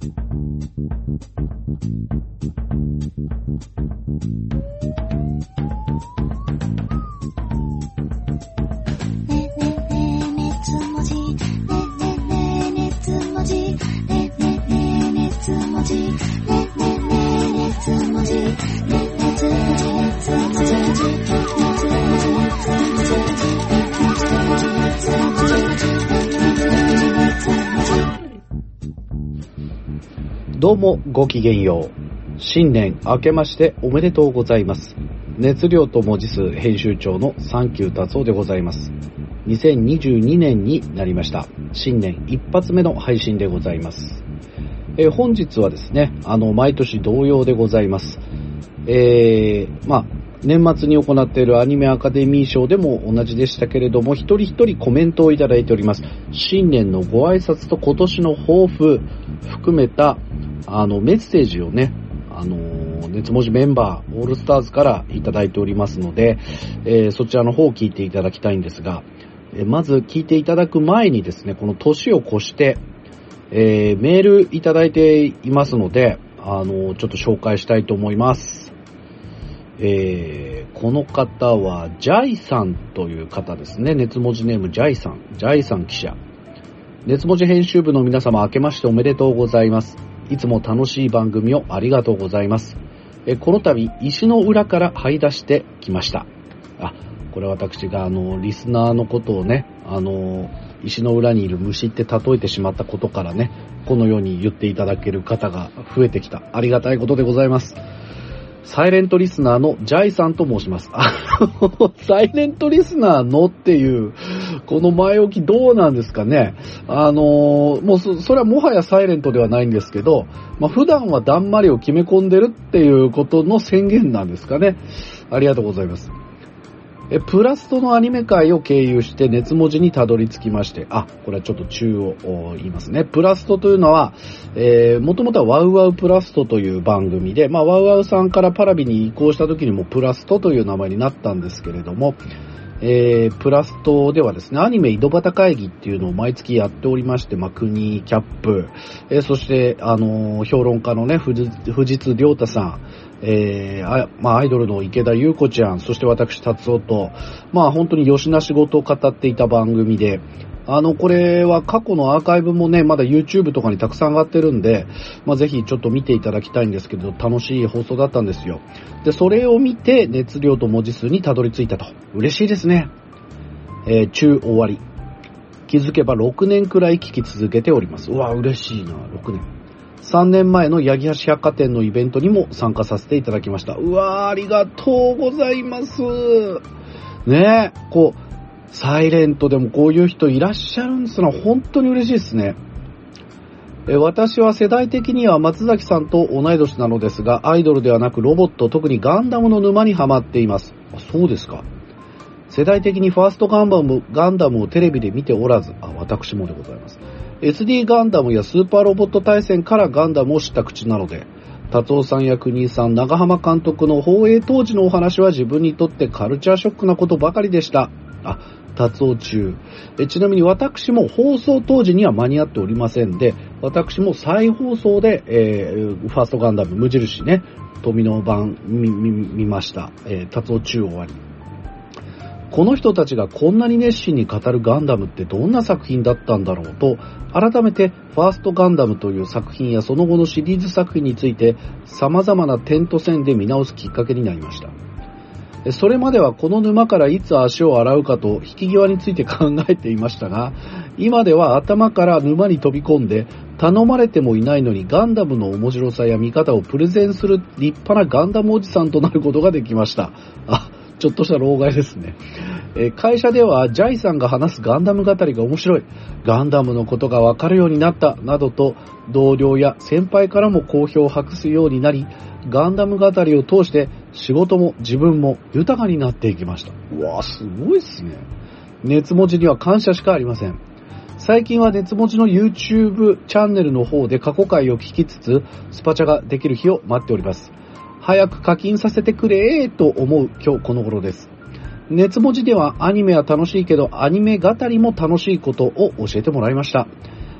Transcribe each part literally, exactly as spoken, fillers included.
どうもごきげんよう。新年明けましておめでとうございます。熱量と文字数編集長のサンキュー達夫でございます。にせんにじゅうにねんになりました。新年一発目の配信でございます。えー、本日はですね、あの毎年同様でございます。えー、まあ年末に行っているアニメアカデミー賞でも同じでしたけれども、一人一人コメントをいただいております。新年のご挨拶と今年の抱負含めたあのメッセージをね、あのー、熱文字メンバーオールスターズからいただいておりますので、えー、そちらの方を聞いていただきたいんですが、えー、まず聞いていただく前にですね、この年を越して、えー、メールいただいていますので、あのー、ちょっと紹介したいと思います。えー、この方はジャイさんという方ですね。熱文字ネームジャイさん、ジャイさん記者。熱文字編集部の皆様、明けましておめでとうございます。いつも楽しい番組をありがとうございます。えこの度石の裏から這い出してきました。あ、これ私があのリスナーのことをね、あの石の裏にいる虫って例えてしまったことからね、このように言っていただける方が増えてきた。ありがたいことでございます。サイレントリスナーのジャイさんと申します。あの、サイレントリスナーのっていう、この前置きどうなんですかね。あの、もうそ、それはもはやサイレントではないんですけど、まあ、普段はだんまりを決め込んでるっていうことの宣言なんですかね。ありがとうございます。えプラストのアニメ界を経由して熱文字にたどり着きまして、あ、これはちょっと中を言いますね。プラストというのは、えー、もともとはワウワウプラストという番組で、まあワウワウさんからパラビに移行した時にもプラストという名前になったんですけれども、えー、プラストではですね、アニメ井戸端会議っていうのを毎月やっておりまして、まあ国キャップ、えー、そしてあのー、評論家のね、藤津亮太さん、えー、あまあ、アイドルの池田優子ちゃん、そして私達夫と、まあ本当によしな仕事を語っていた番組で、あのこれは過去のアーカイブもね、まだ YouTube とかにたくさん上がってるんで、まあぜひちょっと見ていただきたいんですけど、楽しい放送だったんですよ。でそれを見て熱量と文字数にたどり着いたと。嬉しいですね。えー、中終わり、気づけばろくねんくらい聞き続けております。うわ嬉しいな。ろくねん。さんねんまえの八木橋百貨店のイベントにも参加させていただきました。うわー、ありがとうございます。ねえ、こう、サイレントでもこういう人いらっしゃるんですのは本当に嬉しいですね。え私は世代的には松崎さんと同い年なのですが、アイドルではなくロボット、特にガンダムの沼にハマっています。あ、そうですか。世代的にファーストガンダム、ガンダムをテレビで見ておらず、あ、私もでございます。エスディー ガンダムやスーパーロボット対戦からガンダムを知った口なので、達夫さんや国井さん、長浜監督の放映当時のお話は自分にとってカルチャーショックなことばかりでした。あ、達夫中。えちなみに私も放送当時には間に合っておりませんで、私も再放送で、えー、ファーストガンダム無印ね、富野版見、見、見ました。えー、達夫中終わり。この人たちがこんなに熱心に語るガンダムってどんな作品だったんだろうと、改めてファーストガンダムという作品やその後のシリーズ作品について様々な点と線で見直すきっかけになりました。それまではこの沼からいつ足を洗うかと引き際について考えていましたが、今では頭から沼に飛び込んで頼まれてもいないのにガンダムの面白さや見方をプレゼンする立派なガンダムおじさんとなることができました。あ、ちょっとした老害ですね。えー、会社ではジャイさんが話すガンダム語りが面白い、ガンダムのことがわかるようになったなどと同僚や先輩からも好評を博すようになり、ガンダム語りを通して仕事も自分も豊かになっていきました。うわー、すごいっすね。熱文字には感謝しかありません。最近は熱文字の YouTube チャンネルの方で過去回を聞きつつスパチャができる日を待っております。早く課金させてくれーと思う今日この頃です。熱文字ではアニメは楽しいけどアニメ語りも楽しいことを教えてもらいました。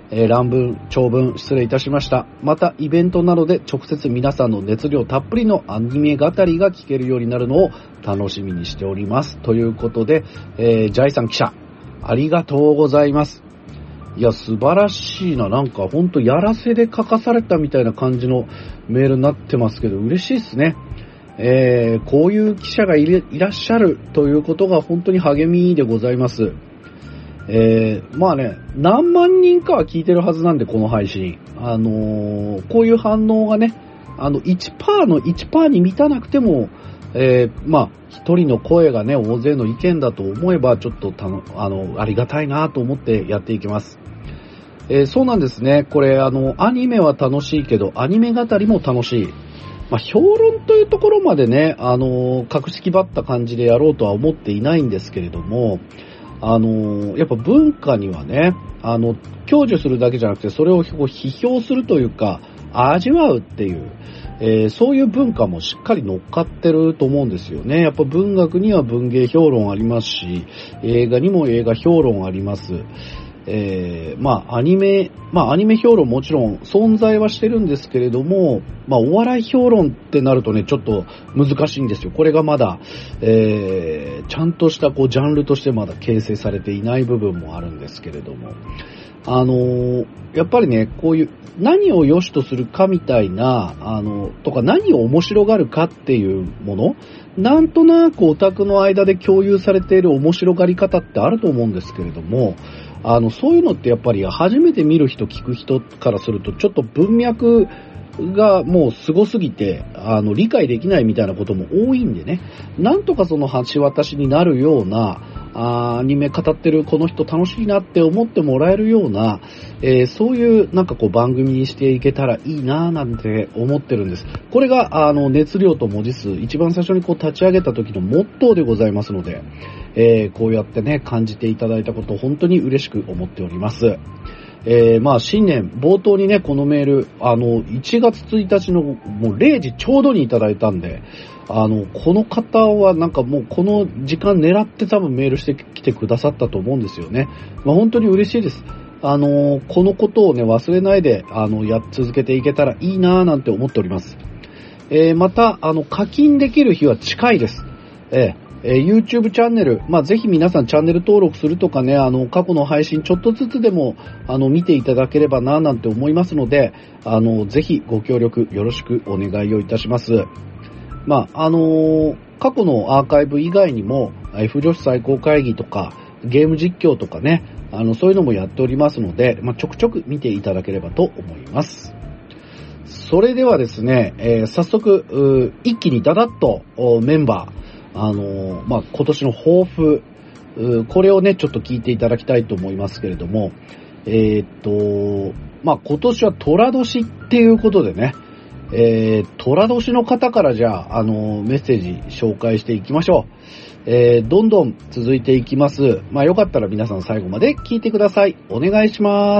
えー、乱文、長文失礼いたしました。またイベントなどで直接皆さんの熱量たっぷりのアニメ語りが聞けるようになるのを楽しみにしております。ということで、えー、ジャイさん記者、ありがとうございます。いや、素晴らしいな。なんかほんとやらせで書かされたみたいな感じのメールになってますけど、嬉しいですね。えー、こういう記者がいらっしゃるということが本当に励みでございます。えー、まあね、何万人かは聞いてるはずなんで、この配信。あのー、こういう反応がね、あの、いちパーセント の いちパーセント に満たなくても、えー、まあ、一人の声がね、大勢の意見だと思えば、ちょっとたの、あの、ありがたいなと思ってやっていきます。えー、そうなんですね。これ、あの、アニメは楽しいけど、アニメ語りも楽しい。まあ、評論というところまでね、あの、格式ばった感じでやろうとは思っていないんですけれども、あの、やっぱ文化にはね、あの、享受するだけじゃなくて、それを批評するというか、味わうっていう、えー、そういう文化もしっかり乗っかってると思うんですよね。やっぱ文学には文芸評論ありますし、映画にも映画評論あります。えー、まあアニメ、まあアニメ評論もちろん存在はしてるんですけれども、まあお笑い評論ってなるとね、ちょっと難しいんですよ。これがまだ、えー、ちゃんとしたこうジャンルとしてまだ形成されていない部分もあるんですけれども、あのー、やっぱりね、こういう何を良しとするかみたいな、あの、とか何を面白がるかっていうもの、なんとなくオタクの間で共有されている面白がり方ってあると思うんですけれども、あの、そういうのってやっぱり初めて見る人聞く人からするとちょっと文脈がもう凄すぎて、あの、理解できないみたいなことも多いんでね、なんとかその橋渡しになるような、あアニメ語ってるこの人楽しいなって思ってもらえるような、えー、そういうなんかこう番組にしていけたらいいなぁなんて思ってるんです。これがあの熱量と文字数、一番最初にこう立ち上げた時のモットーでございますので、えー、こうやってね感じていただいたことを本当に嬉しく思っております。えー、まあ新年冒頭にねこのメールあのいちがつついたちのもうれいじちょうどにいただいたんで、あのこの方はなんかもうこの時間狙って多分メールしてきてくださったと思うんですよね。まあ本当に嬉しいです。あのこのことをね忘れないであのやっ続けていけたらいいなぁなんて思っております。えー、またあの課金できる日は近いです。えーえー、YouTube チャンネル、まあ、ぜひ皆さんチャンネル登録するとかね、あの、過去の配信ちょっとずつでも、あの、見ていただければな、なんて思いますので、あの、ぜひご協力よろしくお願いをいたします。まあ、あのー、過去のアーカイブ以外にも、F 女子最高会議とか、ゲーム実況とかね、あの、そういうのもやっておりますので、まあ、ちょくちょく見ていただければと思います。それではですね、えー、早速、一気にダダッとメンバー、あのー、まあ、今年の抱負、これをね、ちょっと聞いていただきたいと思いますけれども、えー、っと、まあ、今年は寅年っていうことでね、えー、寅年の方からじゃあ、あのー、メッセージ紹介していきましょう。えー、どんどん続いていきます。まあ、よかったら皆さん最後まで聞いてください。お願いします。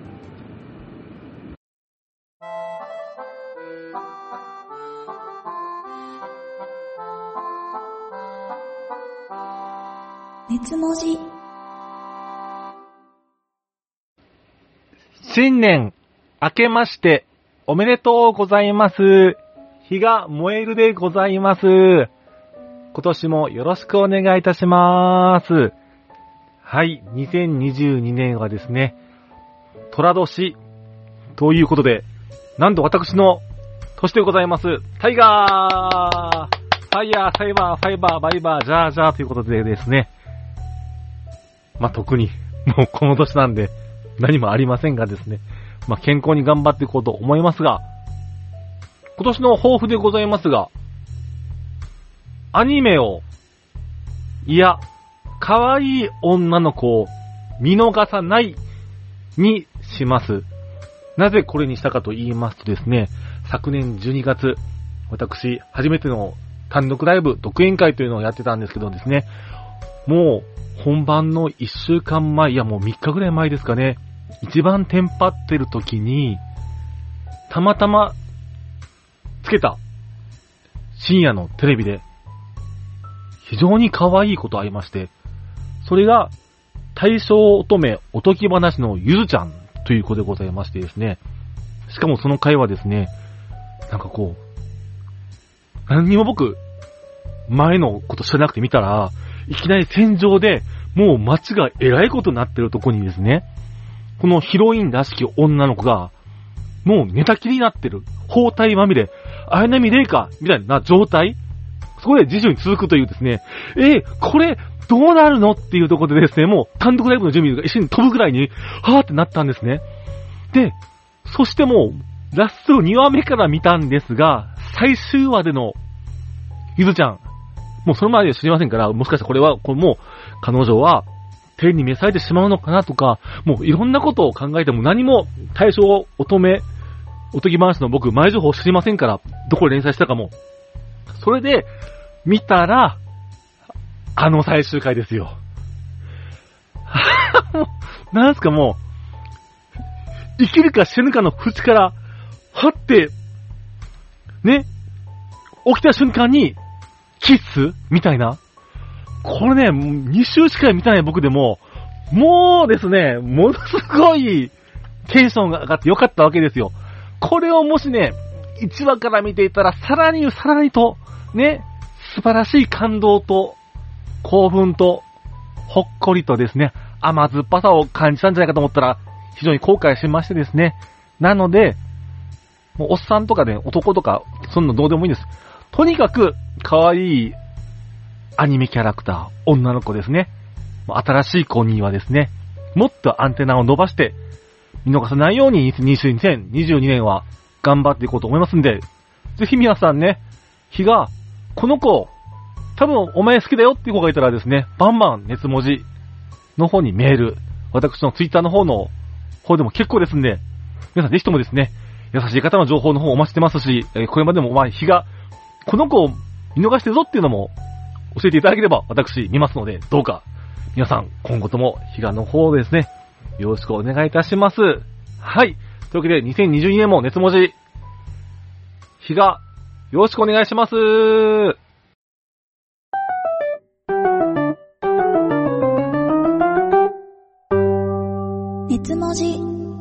熱文字。 新年明けましておめでとうございます。日が燃えるでございます。今年もよろしくお願いいたします。はい、にせんにじゅうにねんはですね、寅年ということで、なんと私の年でございます。タイガーファイヤー、サイバー、ファイバー、バイバー、ジャージャーということでですね、まあ、特に、もうこの年なんで、何もありませんがですね、まあ、健康に頑張っていこうと思いますが、今年の抱負でございますが、アニメを、いや、可愛い女の子を見逃さないにします。なぜこれにしたかと言いますとですね、昨年じゅうにがつ、私、初めての単独ライブ、独演会というのをやってたんですけどですね、もう、本番のいっしゅうかんまえ、いやもうみっかぐらい前ですかね、一番テンパってる時に、たまたまつけた深夜のテレビで、非常に可愛いことありまして、それが大正乙女おとぎ話のゆずちゃんということでございましてですね。しかもその会はですね、なんかこう、何にも僕、前のこと知らなくて見たら、いきなり戦場で、もう街がえらいことになってるとこにですね、このヒロインらしき女の子が、もう寝たきりになってる。包帯まみれ。綾波レイかみたいな状態。そこで次週に続くというですね、えー、これ、どうなるのっていうところでですね、もう単独ライブの準備が一緒に飛ぶぐらいに、はーってなったんですね。で、そしてもう、ラストにわめから見たんですが、最終話での、ゆずちゃん、もうその前で知りませんから、もしかしたらこれは、これもう、彼女は、天に召されてしまうのかなとか、もういろんなことを考えても何も対象乙女、おとぎ話の僕、前情報知りませんから、どこで連載したかも。それで、見たら、あの最終回ですよ。なんすかもう、生きるか死ぬかの淵から、はって、ね、起きた瞬間に、キスみたいな。これね、に週しか見たない僕でも、もうですね、ものすごいテンションが上がってよかったわけですよ。これをもしね、いちわから見ていたら、さらにさらにと、ね、素晴らしい感動と、興奮と、ほっこりとですね、甘酸っぱさを感じたんじゃないかと思ったら、非常に後悔しましてですね。なので、もうおっさんとかね、男とか、そんなのどうでもいいんです。とにかく、可愛いアニメキャラクター、女の子ですね。新しい子にはですね、もっとアンテナを伸ばして、見逃さないようににせんにじゅうにねんは頑張っていこうと思いますんで、ぜひ皆さんね、日が、この子、多分お前好きだよっていう子がいたらですね、バンバン熱文字の方にメール、私のツイッターの方の方でも結構ですんで、皆さんぜひともですね、優しい方の情報の方をお待ちしてますし、えー、これまでもまあ日が、この子を見逃してるぞっていうのも教えていただければ私見ますので、どうか皆さん今後とも日がの方ですね、よろしくお願いいたします。はい。というわけでにせんにじゅうにねんも熱文字、日がよろしくお願いします。 熱文字。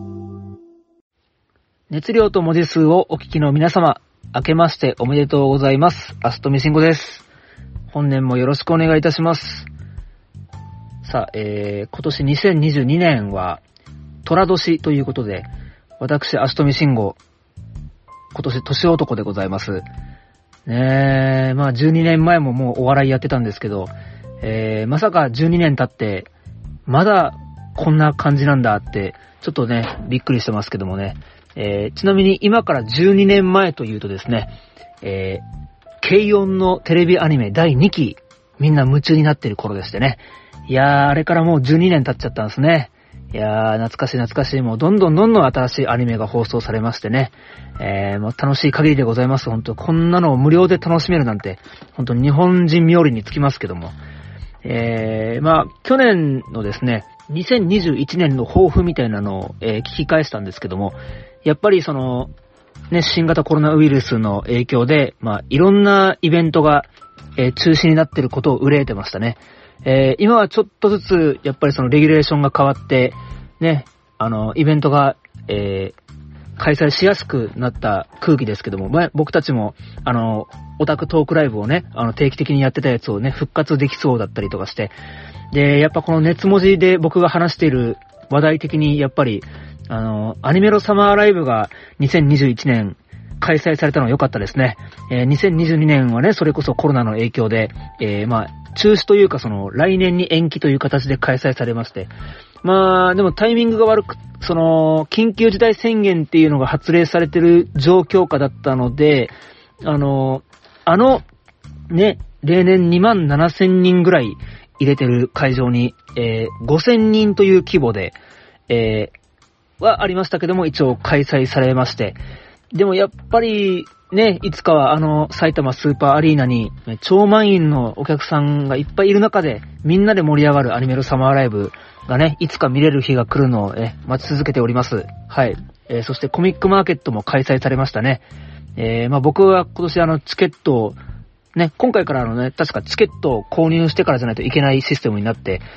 熱量と文字数をお聞きの皆様、明けましておめでとうございます。アストミシンゴです。本年もよろしくお願いいたします。さあ、えー、今年にせんにじゅうにねんは、寅年ということで、私、アストミシンゴ、今年年男でございます。ねえ、まあじゅうにねんまえももうお笑いやってたんですけど、えー、まさかじゅうにねん経って、まだこんな感じなんだって、ちょっとね、びっくりしてますけどもね。えー、ちなみに今からじゅうにねんまえというとですね、えー、軽音のテレビアニメだいにき、みんな夢中になってる頃でしてね。いやー、あれからもうじゅうにねん経っちゃったんですね。いやー、懐かしい懐かしい。もうどんどんどんどん新しいアニメが放送されましてね。えー、もう楽しい限りでございます。本当こんなのを無料で楽しめるなんて、本当に日本人冥利につきますけども。えー、まあ、去年のですね、にせんにじゅういちねんの抱負みたいなのを、えー、聞き返したんですけども、やっぱりその、ね、新型コロナウイルスの影響で、まあ、いろんなイベントが、えー、中止になっていることを憂えてましたね。えー、今はちょっとずつ、やっぱりそのレギュレーションが変わって、ね、あの、イベントが、えー、開催しやすくなった空気ですけども、まあ、僕たちも、あの、オタクトークライブをね、あの、定期的にやってたやつをね、復活できそうだったりとかして、で、やっぱこの熱文字で僕が話している話題的に、やっぱり、あの、アニメロサマーライブがにせんにじゅういちねん開催されたのは良かったですね。えー、にせんにじゅうにねんはね、それこそコロナの影響で、えー、まあ、中止というかその、来年に延期という形で開催されまして、まあ、でもタイミングが悪く、その、緊急事態宣言っていうのが発令されてる状況下だったので、あの、あの、ね、例年にまんななせんにんぐらい入れてる会場に、えー、ごせんにんという規模で、えー、はありましたけども、一応開催されまして、でもやっぱり、ね、いつかはあの、埼玉スーパーアリーナに、超満員のお客さんがいっぱいいる中で、みんなで盛り上がるアニメロサマーライブがね、いつか見れる日が来るのをね、待ち続けております。はい。えー、そしてコミックマーケットも開催されましたね。えー、まあ僕は今年あの、チケットを、ね、今回からあのね、確かチケットを購入してからじゃないといけないシステムになって、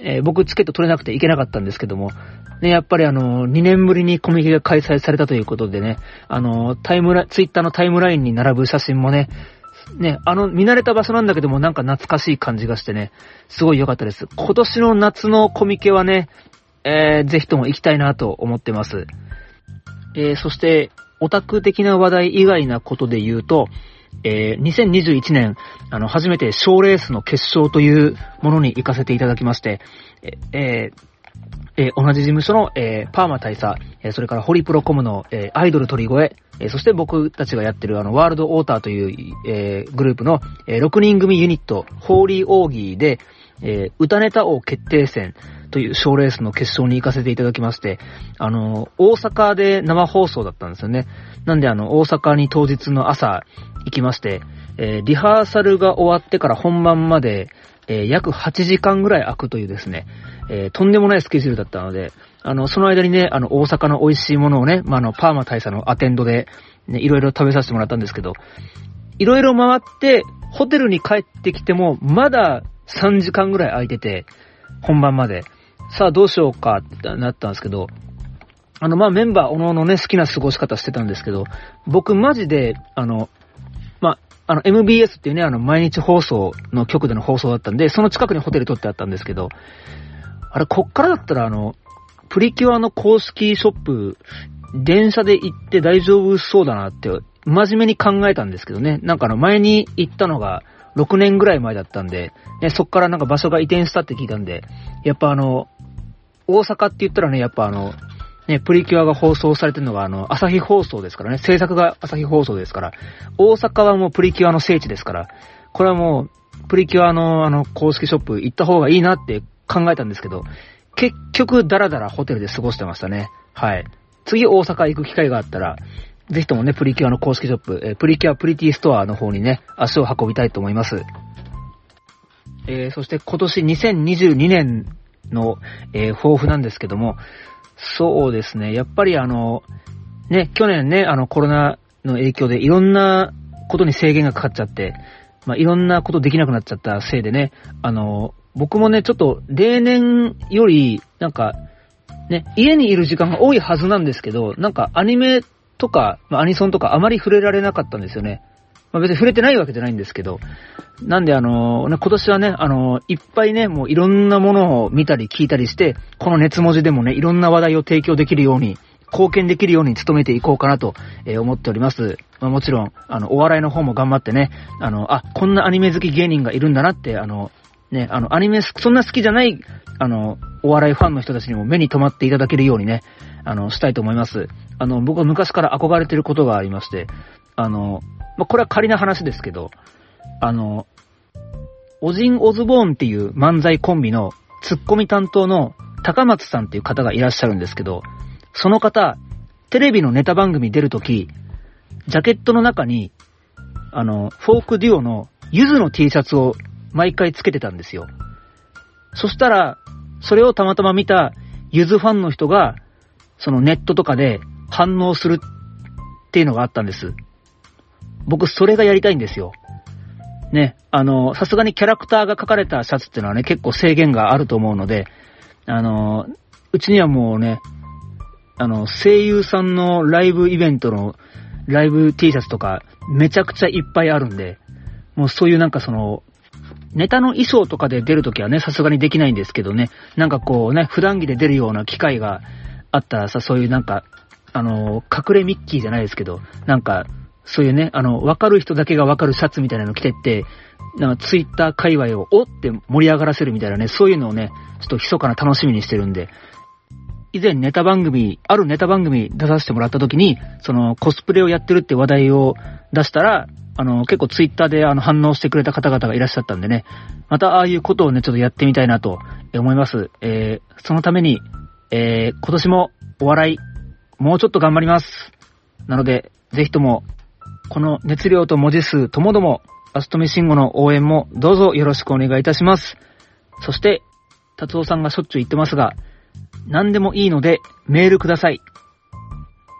えー、僕チケット取れなくて行けなかったんですけども、ね、やっぱりあの、にねんぶりにコミケが開催されたということでね、あの、タイムラ、ツイッターのタイムラインに並ぶ写真もね、ね、あの、見慣れた場所なんだけども、なんか懐かしい感じがしてね、すごい良かったです。今年の夏のコミケはね、えー、ぜひとも行きたいなと思ってます。えー、そして、オタク的な話題以外なことで言うと、えー、にせんにじゅういちねん、あの、初めて賞レースの決勝というものに行かせていただきまして、えー、えー、同じ事務所の、えー、パーマ大佐、えー、それからホリプロコムの、えー、アイドル鳥越、えー、そして僕たちがやってるあの、ワールドオーターという、えー、グループの、えー、ろくにん組ユニット、ホーリーオーギーで、えー、歌ネタ王決定戦という賞レースの決勝に行かせていただきまして、あの、大阪で生放送だったんですよね。なんであの、大阪に当日の朝行きまして、えー、リハーサルが終わってから本番まで、えー、約はちじかんぐらい空くというですね、えー、とんでもないスケジュールだったので、あの、その間にね、あの、大阪の美味しいものをね、まあ、あの、パーマ大佐のアテンドで、ね、いろいろ食べさせてもらったんですけど、いろいろ回って、ホテルに帰ってきても、まださんじかんぐらい空いてて、本番まで。さあどうしようかってなったんですけど、あの、まあ、メンバーおのおのね、好きな過ごし方してたんですけど、僕マジで、あの、まあ、あの、エムビーエス っていうね、あの、毎日放送の局での放送だったんで、その近くにホテル取ってあったんですけど、あれ、こっからだったら、あの、プリキュアの公式ショップ、電車で行って大丈夫そうだなって、真面目に考えたんですけどね、なんかあの、前に行ったのが、ろくねんぐらい前だったんで、ね、そっからなんか場所が移転したって聞いたんで、やっぱあの、大阪って言ったらね、やっぱあの、ね、プリキュアが放送されてるのがあの、朝日放送ですからね、制作が朝日放送ですから、大阪はもうプリキュアの聖地ですから、これはもう、プリキュアのあの、公式ショップ行った方がいいなって考えたんですけど、結局ダラダラホテルで過ごしてましたね。はい。次大阪行く機会があったら、ぜひともね、プリキュアの公式ショップ、えー、プリキュアプリティストアの方にね、足を運びたいと思います。えー、そして今年にせんにじゅうにねんの、えー、抱負なんですけども、そうですね、やっぱりあの、ね、去年ね、あのコロナの影響でいろんなことに制限がかかっちゃって、まあ、いろんなことできなくなっちゃったせいでね、あの、僕もね、ちょっと例年より、なんか、ね、家にいる時間が多いはずなんですけど、なんかアニメとか、まあ、アニソンとかあまり触れられなかったんですよね。まあ、別に触れてないわけじゃないんですけど、なんであの、ね、今年はね、あの、いっぱいね、もういろんなものを見たり聞いたりして、この熱文字でもね、いろんな話題を提供できるように、貢献できるように努めていこうかなと、えー、思っております。まあ、もちろん、あの、お笑いの方も頑張ってね、あの、あ、こんなアニメ好き芸人がいるんだなって、あの、ね、あの、アニメそんな好きじゃない、あの、お笑いファンの人たちにも目に留まっていただけるようにね、あの、したいと思います。あの、僕は昔から憧れてることがありまして、あの、まあ、これは仮な話ですけど、あの、オジン・オズボーンっていう漫才コンビのツッコミ担当の高松さんっていう方がいらっしゃるんですけど、その方、テレビのネタ番組出るとき、ジャケットの中に、あの、フォークデュオのゆずの T シャツを毎回つけてたんですよ。そしたら、それをたまたま見たゆずファンの人が、そのネットとかで反応するっていうのがあったんです。僕、それがやりたいんですよ。ね、あの、さすがにキャラクターが描かれたシャツっていうのはね、結構制限があると思うので、あの、うちにはもうね、あの、声優さんのライブイベントのライブ T シャツとかめちゃくちゃいっぱいあるんで、もうそういうなんかその、ネタの衣装とかで出るときはね、さすがにできないんですけどね、なんかこうね、普段着で出るような機会があったらさ、そういうなんか、あの、隠れミッキーじゃないですけど、なんか、そういうね、あの、わかる人だけがわかるシャツみたいなの着てって、なんかツイッター界隈をおって盛り上がらせるみたいなね、そういうのをね、ちょっと密かな楽しみにしてるんで、以前ネタ番組、あるネタ番組出させてもらった時に、そのコスプレをやってるって話題を出したら、あの、結構ツイッターであの反応してくれた方々がいらっしゃったんでね、またああいうことをね、ちょっとやってみたいなと思います。えー、そのために、えー、今年もお笑い、もうちょっと頑張ります。なので、ぜひとも、この熱量と文字数ともども、アストミシンゴの応援もどうぞよろしくお願いいたします。そして、達夫さんがしょっちゅう言ってますが、何でもいいのでメールください。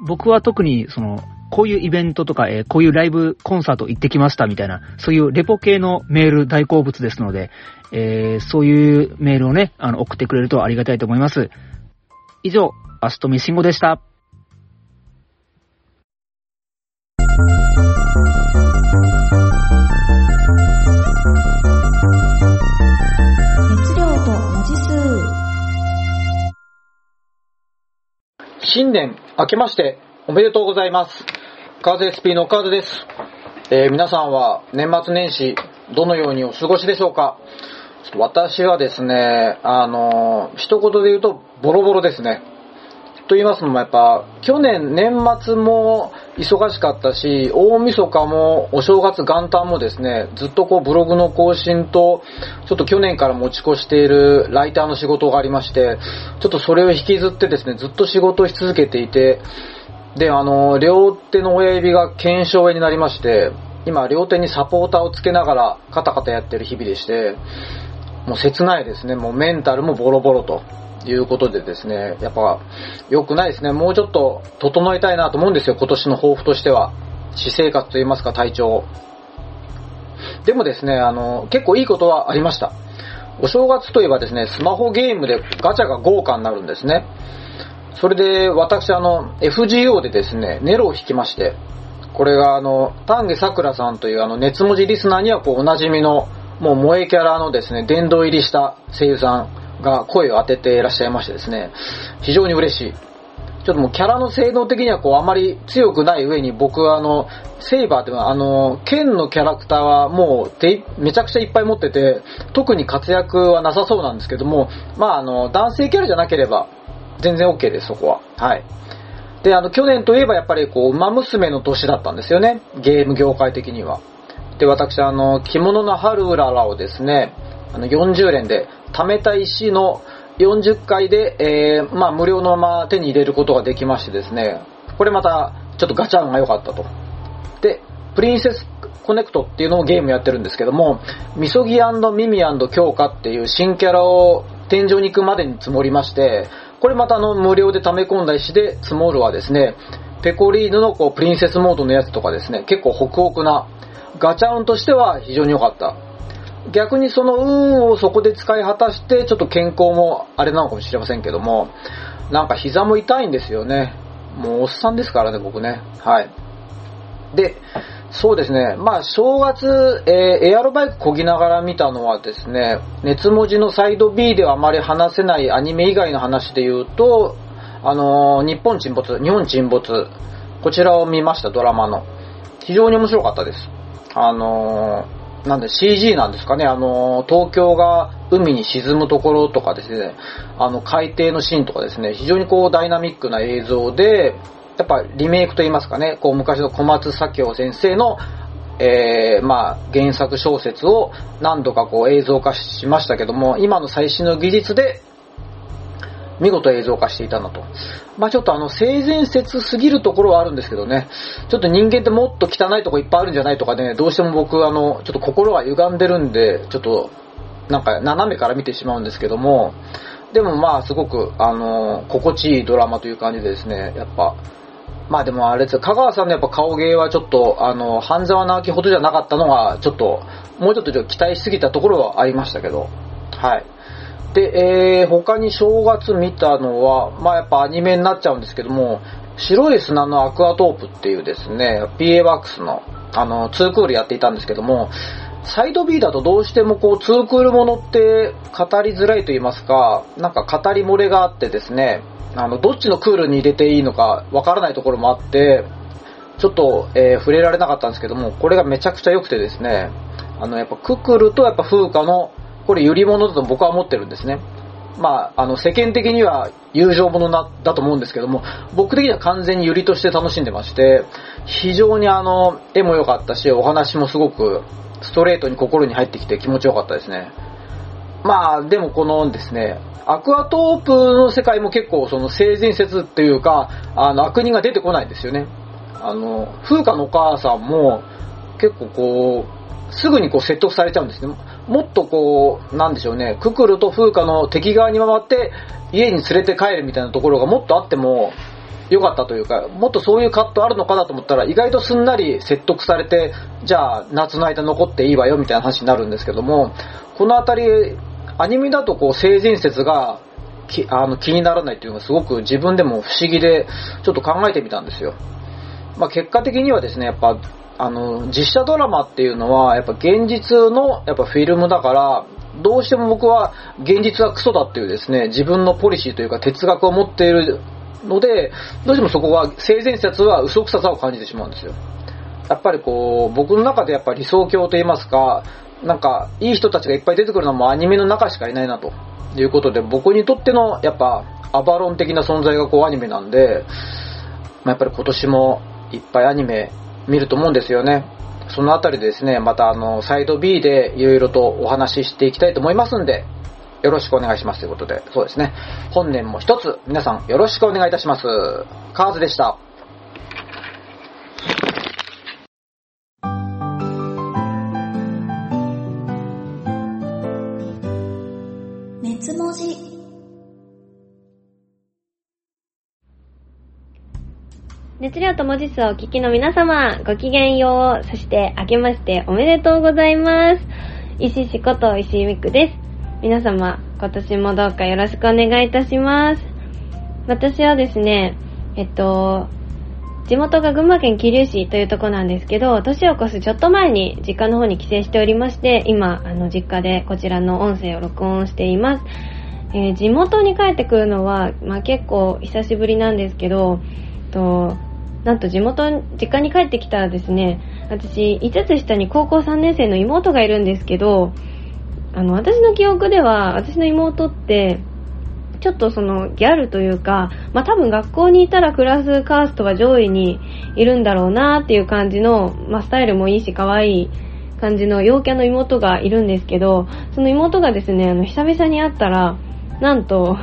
僕は特に、その、こういうイベントとか、えー、こういうライブコンサート行ってきましたみたいな、そういうレポ系のメール大好物ですので、えー、そういうメールをね、あの、送ってくれるとありがたいと思います。以上、アストミシンゴでした。 熱量と文字数。 新年明けましておめでとうございます。カーズ エスピー のカーズです。えー、皆さんは年末年始どのようにお過ごしでしょうか。私はですね、あのー、一言で言うとボロボロですね。と言いますのもやっぱ去年年末も忙しかったし、大晦日もお正月元旦もですね、ずっとこうブログの更新とちょっと去年から持ち越しているライターの仕事がありまして、ちょっとそれを引きずってですね、ずっと仕事をし続けていて、で、あの両手の親指が腱鞘炎になりまして、今両手にサポーターをつけながらカタカタやってる日々でして、もう切ないですね。もうメンタルもボロボロということでですね、やっぱ良くないですね。もうちょっと整えたいなと思うんですよ、今年の抱負としては。私生活といいますか、体調。でもですね、あの結構いいことはありました。お正月といえばですね、スマホゲームでガチャが豪華になるんですね。それで私あの エフジーオー でですね、ネロを引きまして、これがあの丹下さくらさんというあの熱文字リスナーにはこうおなじみのもう萌えキャラのですね、殿堂入りした声優さんが声を当てていらっしゃいましてですね、非常に嬉しい。ちょっともうキャラの性能的にはこうあまり強くない上に、僕はあのセイバーっていうのはあの剣のキャラクターはもうでめちゃくちゃいっぱい持ってて、特に活躍はなさそうなんですけども、まああの男性キャラじゃなければ全然 OK です、そこは。はい。で、あの去年といえばやっぱりこう馬娘の年だったんですよね、ゲーム業界的には。で、私あの着物の春うららをですね、あのよんじゅう連で貯めた石のよんじゅっかいで、えー、まあ無料のまま手に入れることができましてですね、これまたちょっとガチャンが良かったと。で、プリンセスコネクトっていうのをゲームやってるんですけども、みそぎ&ミミ&京香っていう新キャラを天井に行くまでに積もりまして、これまたあの無料で溜め込んだ石で積もるはですね、ペコリーヌのこうプリンセスモードのやつとかですね、結構ホクホクなガチャ運としては非常に良かった。逆にその運をそこで使い果たしてちょっと健康もあれなのかもしれませんけども、なんか膝も痛いんですよね。もうおっさんですからね、僕ね。はい。で、そうですね、まあ正月、えー、エアロバイク漕ぎながら見たのはですね、熱文字のサイド B ではあまり話せないアニメ以外の話で言うと、あのー、日本沈没、日本沈没、こちらを見ました、ドラマの。非常に面白かったです。あのーなんで シージー なんですかね、あの東京が海に沈むところとかですね、あの海底のシーンとかですね、非常にこうダイナミックな映像で、やっぱリメイクといいますかね、こう昔の小松左京先生の、えー、まあ原作小説を何度かこう映像化しましたけども、今の最新の技術で見事映像化していたなと。まあちょっとあの性善説すぎるところはあるんですけどね、ちょっと人間ってもっと汚いとこいっぱいあるんじゃないとかね、どうしても僕あのちょっと心が歪んでるんで、ちょっとなんか斜めから見てしまうんですけども、でもまあすごくあの心地いいドラマという感じでですね、やっぱまあでもあれですよ、香川さんのやっぱ顔芸はちょっとあの半沢直樹ほどじゃなかったのがちょっともうちょっと期待しすぎたところはありましたけど、はい。で、えー、他に正月見たのは、まあやっぱアニメになっちゃうんですけども、白い砂のアクアトープっていうですね、ピーエー ワークスの、あの、ツークールやっていたんですけども、サイド B だとどうしてもこう、ツークールものって語りづらいと言いますか、なんか語り漏れがあってですね、あの、どっちのクールに入れていいのかわからないところもあって、ちょっと、えー、触れられなかったんですけども、これがめちゃくちゃ良くてですね、あの、やっぱククルとやっぱ風花のこれ、ゆり物だと僕は思ってるんですね。まあ、あの、世間的には友情物なだと思うんですけども、僕的には完全にゆりとして楽しんでまして、非常にあの、絵も良かったし、お話もすごくストレートに心に入ってきて気持ちよかったですね。まあ、でもこのですね、アクアトープの世界も結構その性善説っていうか、あの、悪人が出てこないんですよね。あの、風花のお母さんも結構こう、すぐにこう説得されちゃうんですね。もっとこう、なんでしょうね、ククルと風花の敵側に回って家に連れて帰るみたいなところがもっとあっても良かったというか、もっとそういうカットあるのかなと思ったら、意外とすんなり説得されて、じゃあ夏の間残っていいわよみたいな話になるんですけども、このあたりアニメだとこう性善説がきあの気にならないっていうのがすごく自分でも不思議で、ちょっと考えてみたんですよ。まあ、結果的にはですね、やっぱあの実写ドラマっていうのはやっぱ現実のやっぱフィルムだから、どうしても僕は現実はクソだっていうですね、自分のポリシーというか哲学を持っているので、どうしてもそこは性善説は嘘くささを感じてしまうんですよ。やっぱりこう僕の中でやっぱ理想郷といいますか、なんかいい人たちがいっぱい出てくるのもアニメの中しかいないなということで、僕にとってのやっぱアバロン的な存在がこうアニメなんで、まあ、やっぱり今年もいっぱいアニメ見ると思うんですよね。そのあたりでですね、またあのサイド B でいろいろとお話ししていきたいと思いますんで、よろしくお願いしますということで、そうですね、本年も一つ皆さんよろしくお願いいたします。カーズでした。 熱文字。 熱量と文字数をお聞きの皆様、ごきげんよう。そして明けましておめでとうございます。石石こと石井美久です。皆様、今年もどうかよろしくお願いいたします。私はですね、えっと地元が群馬県桐生市というところなんですけど、年を越すちょっと前に実家の方に帰省しておりまして、今あの実家でこちらの音声を録音しています。えー、地元に帰ってくるのは、まあ、結構久しぶりなんですけど、となんと地元実家に帰ってきたらですね、私いつつ下に高校さんねん生の妹がいるんですけど、あの私の記憶では私の妹ってちょっとそのギャルというか、まあ、多分学校にいたらクラスカーストが上位にいるんだろうなっていう感じの、まあ、スタイルもいいし可愛い感じの陽キャの妹がいるんですけど、その妹がですね、あの久々に会ったらなんと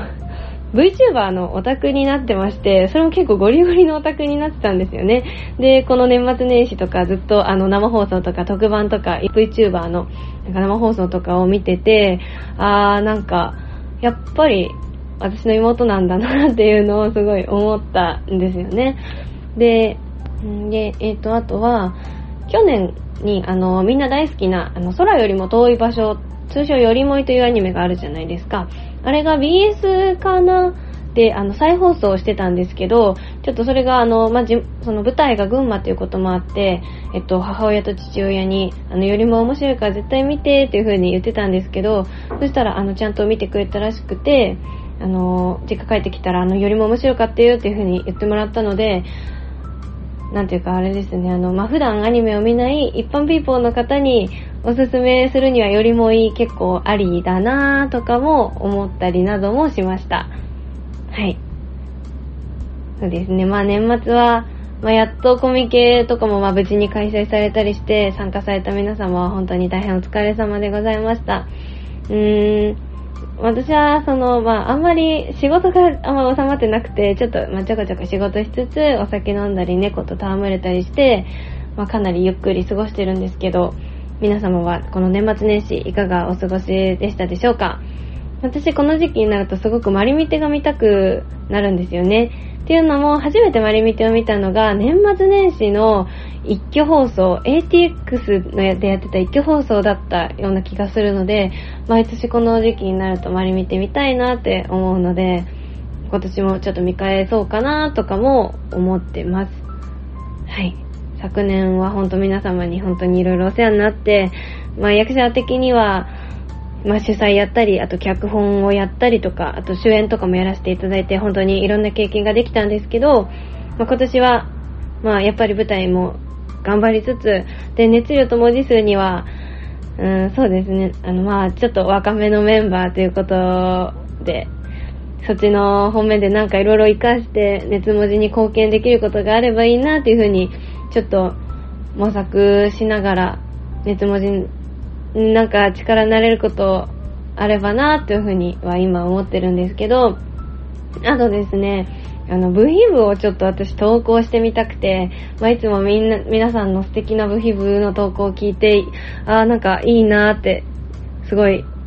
VTuber のオタクになってまして、それも結構ゴリゴリのオタクになってたんですよね。で、この年末年始とかずっとあの生放送とか特番とか VTuber のなんか生放送とかを見てて、あーなんかやっぱり私の妹なんだなっていうのをすごい思ったんですよね。で、でえっとあとは去年にあのみんな大好きなあの空よりも遠い場所、通称よりもいというアニメがあるじゃないですか。あれが ビーエス かなであの再放送してたんですけど、ちょっとそれがあの、まあ、じその舞台が群馬ということもあって、えっと、母親と父親にあのよりも面白いから絶対見てっていう風に言ってたんですけど、そしたらあのちゃんと見てくれたらしくて、あの実家帰ってきたらあのよりも面白かったよっていう風に言ってもらったので、なんていうかあれですね、あの、まあ、普段アニメを見ない一般ピーポーの方におすすめするにはよりもいい結構ありだなぁとかも思ったりなどもしました。はい。そうですね。まあ年末は、まあやっとコミケとかもまあ無事に開催されたりして参加された皆様は本当に大変お疲れ様でございました。うーん。私はそのまああんまり仕事があんま収まってなくて、ちょっとまあちょこちょこ仕事しつつお酒飲んだり猫と戯れたりして、まあかなりゆっくり過ごしてるんですけど、皆様はこの年末年始いかがお過ごしでしたでしょうか。私この時期になるとすごくマリミテが見たくなるんですよね。っていうのも初めてマリミテを見たのが年末年始の一挙放送 エーティーエックス のでやってた一挙放送だったような気がするので、毎年この時期になるとマリミテ見たいなって思うので、今年もちょっと見返そうかなとかも思ってます。はい。昨年は本当皆様に本当にいろいろお世話になって、まあ役者的にはまあ主催やったり、あと脚本をやったりとか、あと主演とかもやらせていただいて本当にいろんな経験ができたんですけど、まあ今年はまあやっぱり舞台も頑張りつつ、で熱量と文字数にはうーんそうですね、あのまあちょっと若めのメンバーということで、そっちの方面でなんかいろいろ活かして熱文字に貢献できることがあればいいなっていうふうにちょっと模索しながら、熱文字になんか力になれることあればなっていうふうには今思ってるんですけど、あとですね、あの部費部をちょっと私投稿してみたくて、まあ、いつもみんな皆さんの素敵な部費部の投稿を聞いて、あーなんかいいなーってすごい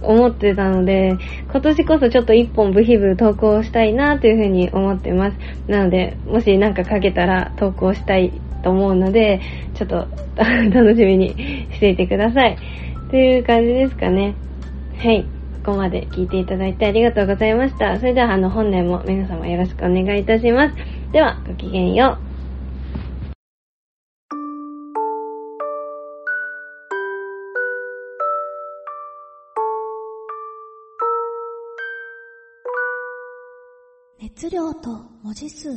思ってたので、今年こそちょっと一本部費部投稿したいなというふうに思ってます。なので、もしなんか書けたら投稿したいと思うので、ちょっと楽しみにしていてください。という感じですかね。はい。ここまで聞いていただいてありがとうございました。それではあの本年も皆様よろしくお願いいたします。では、ごきげんよう。 熱量と文字数。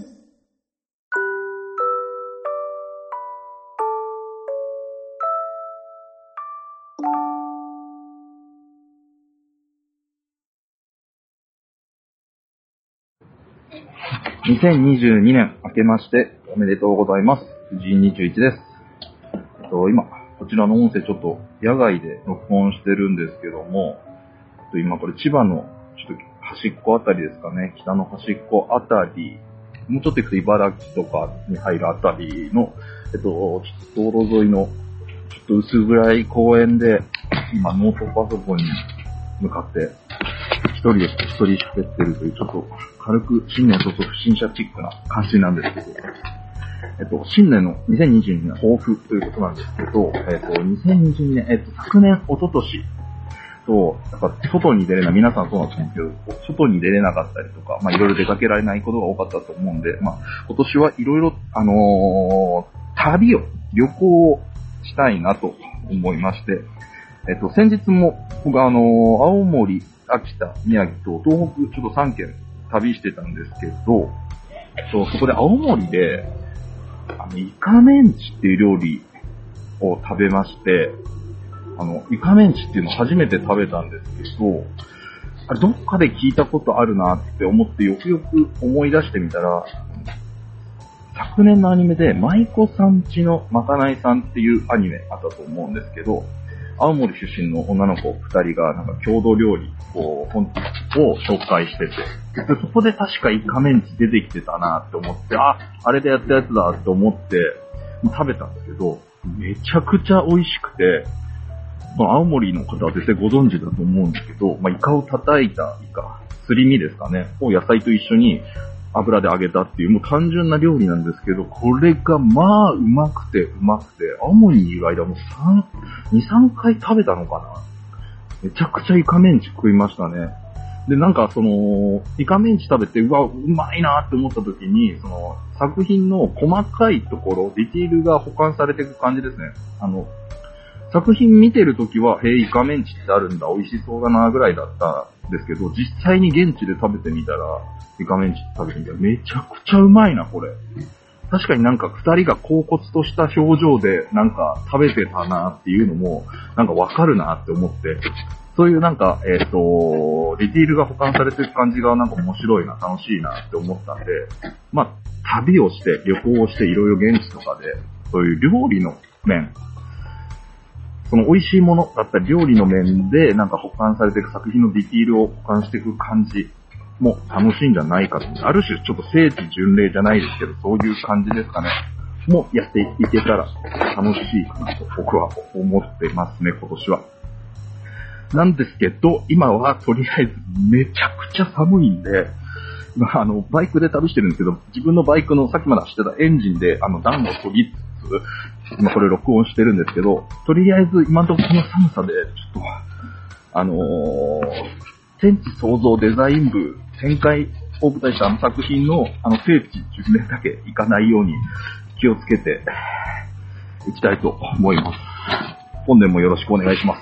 にせんにじゅうにねん明けましておめでとうございます。藤井にじゅういちです。えっと、今、こちらの音声ちょっと野外で録音してるんですけども、今これ千葉のちょっと端っこあたりですかね、北の端っこあたり、もうちょっと行くと茨城とかに入るあたりの、えっと、道路沿いのちょっと薄暗い公園で、今ノートパソコンに向かって一人で一人喋ってるという、ちょっと軽く新年早々不審者チックな感じなんですけど、えっと、新年のにせんにじゅうにねん抱負ということなんですけど、えっと、にせんにじゅうにねん、えっと、昨年、一昨年と、やっぱ外に出れない、皆さんそうなんですけど、外に出れなかったりとか、まあいろいろ出かけられないことが多かったと思うんで、まあ今年はいろいろ、あのー、旅を、旅行をしたいなと思いまして、えっと、先日も、僕あのー、青森、秋田、宮城と東北、ちょっとさんけん旅してたんですけど、そうそこで青森で、あの、イカメンチっていう料理を食べまして、あの、イカメンチっていうのを初めて食べたんですけど、あれどっかで聞いたことあるなって思ってよくよく思い出してみたら、昨年のアニメで舞妓さんちのまかないさんっていうアニメあったと思うんですけど、青森出身の女の子二人がなんか郷土料理を、を紹介してて、でそこで確かイカメンチ出てきてたなって思って、あ、あれでやったやつだって思って食べたんですけど、めちゃくちゃ美味しくて、青森の方は絶対ご存知だと思うんですけど、まあ、イカを叩いたイカ、すり身ですかね、を野菜と一緒に油で揚げたっていう、もう単純な料理なんですけど、これがまあうまくてうまくて、青森にいる間もさん、に、さんかい食べたのかな。めちゃくちゃイカメンチ食いましたね。で、なんかその、イカメンチ食べて、うわ、うまいなって思った時に、その、作品の細かいところ、ディティールが保管されていく感じですね。あの、作品見てるときは、へえ、イカメンチってあるんだ、美味しそうだな、ぐらいだったんですけど、実際に現地で食べてみたら、イカメンチって食べてみたら、めちゃくちゃうまいな、これ。確かになんか二人が恍惚とした表情で、なんか食べてたなっていうのも、なんかわかるなって思って、そういうなんか、えっと、ディティールが保管されてる感じがなんか面白いな、楽しいなって思ったんで、まあ、旅をして、旅行をして、いろいろ現地とかで、そういう料理の面、その美味しいものだったり料理の面でなんか保管されていく作品のディティールを保管していく感じも楽しいんじゃないかと。ある種ちょっと聖地巡礼じゃないですけど、そういう感じですかね。もやっていけたら楽しいかなと僕は思ってますね、今年は。なんですけど、今はとりあえずめちゃくちゃ寒いんで、今あの、バイクで旅してるんですけど、自分のバイクのさっきまで走ってたエンジンであの暖を研ぎつつ、今これ録音してるんですけど、とりあえず今のところこの寒さで、ちょっと、あのー、天地創造デザイン部展開を舞台したあの作品のあの聖地巡礼だけ行かないように気をつけていきたいと思います。本年もよろしくお願いします。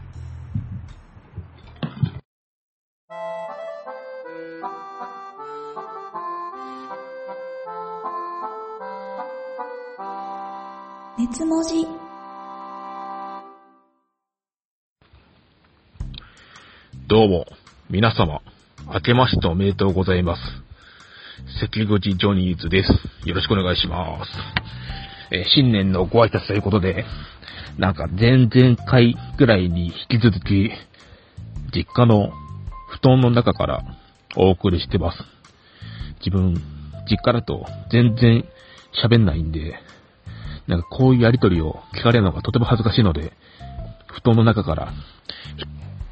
熱文字。 どうも、皆様、明けましておめでとうございます。関口ジョニーズです。よろしくお願いします。えー、新年のご挨拶ということで、なんか前々回ぐらいに引き続き、実家の布団の中からお送りしてます。自分、実家だと全然喋んないんで、なんかこういうやりとりを聞かれるのがとても恥ずかしいので、布団の中から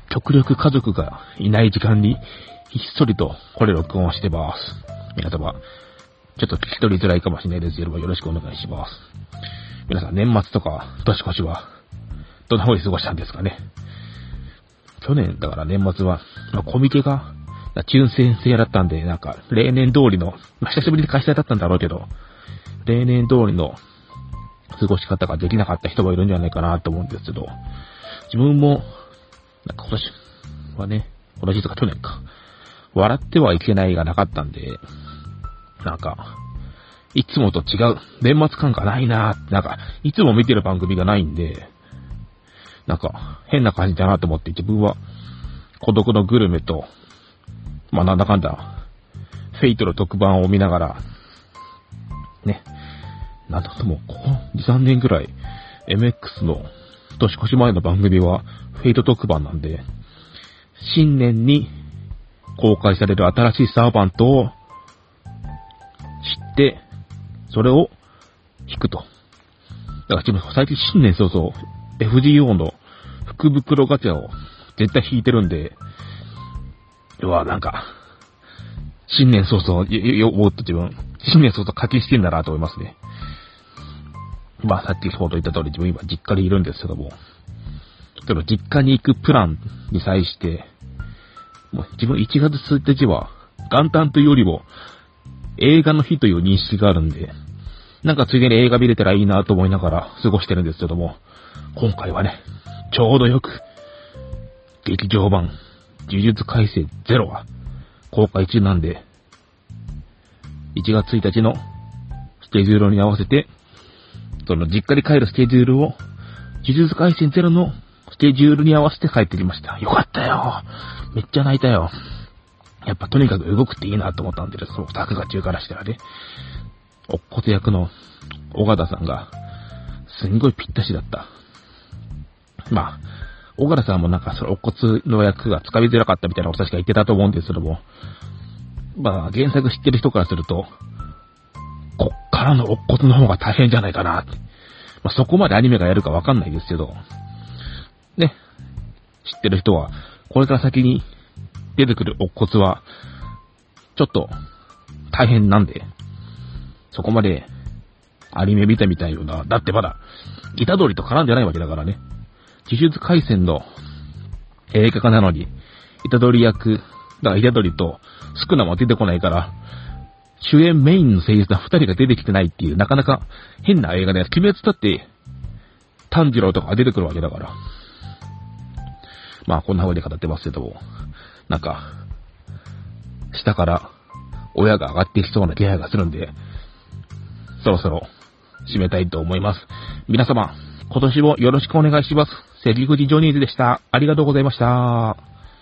極力家族がいない時間にひっそりとこれ録音してます。皆様、ちょっと聞き取りづらいかもしれないですけどもよろしくお願いします。皆さん年末とか年越しはどんな風に過ごしたんですかね。去年だから年末は、まあ、コミケが抽選制だったんで、なんか例年通りの、まあ、久しぶりに開催だったんだろうけど、例年通りの過ごし方ができなかった人もいるんじゃないかなと思うんですけど、自分も、なんか今年はね、今年とか去年か、笑ってはいけないがなかったんで、なんか、いつもと違う、年末感がないなーって、なんか、いつも見てる番組がないんで、なんか、変な感じだなと思って、自分は、孤独のグルメと、まあなんだかんだ、フェイトの特番を見ながら、ね、なんだとも、ここに、さんねんぐらい、エムエックス の年越し前の番組は、フェイト特番なんで、新年に公開される新しいサーバントを知って、それを引くと。だから自分最近新年早々 エフジーオー の福袋ガチャを絶対引いてるんで、うわ、なんか、新年早々、よ、よ、もっと自分、新年早々課金してんだなと思いますね。まあさっきほど言った通り自分今実家にいるんですけども、その実家に行くプランに際して、もう自分いちがつついたちは元旦というよりも映画の日という認識があるんで、なんかついでに映画見れたらいいなと思いながら過ごしてるんですけども、今回はね、ちょうどよく劇場版呪術廻戦ゼロは公開中なんで、いちがつついたちのスケジュールに合わせて、その実家に帰るスケジュールを呪術廻戦ゼロのスケジュールに合わせて帰ってきました。よかったよ。めっちゃ泣いたよ。やっぱとにかく動くっていいなと思ったんで、その作画中からしたらね。おっこと役の尾形さんが、すんごいぴったしだった。まあ、尾形さんもなんかそのおっこつの役がつかみづらかったみたいなこと確か言ってたと思うんですけども、まあ原作知ってる人からすると、こっからのおっこつの方が大変じゃないかなって。まあそこまでアニメがやるかわかんないですけど、ね、知ってる人は、これから先に出てくるおっこつは、ちょっと大変なんで、そこまでアニメ見たみたいような、だってまだ、虎杖と絡んでないわけだからね。呪術廻戦の映画化なのに、虎杖役、だから虎杖とスクナも出てこないから、主演メインの声優さん二人が出てきてないっていう、なかなか変な映画で、鬼滅だって、炭治郎とか出てくるわけだから。まあこんな風に語ってますけども、なんか、下から親が上がってきそうな気配がするんで、そろそろ締めたいと思います。皆様、今年もよろしくお願いします。関口ジョニーズでした。ありがとうございました。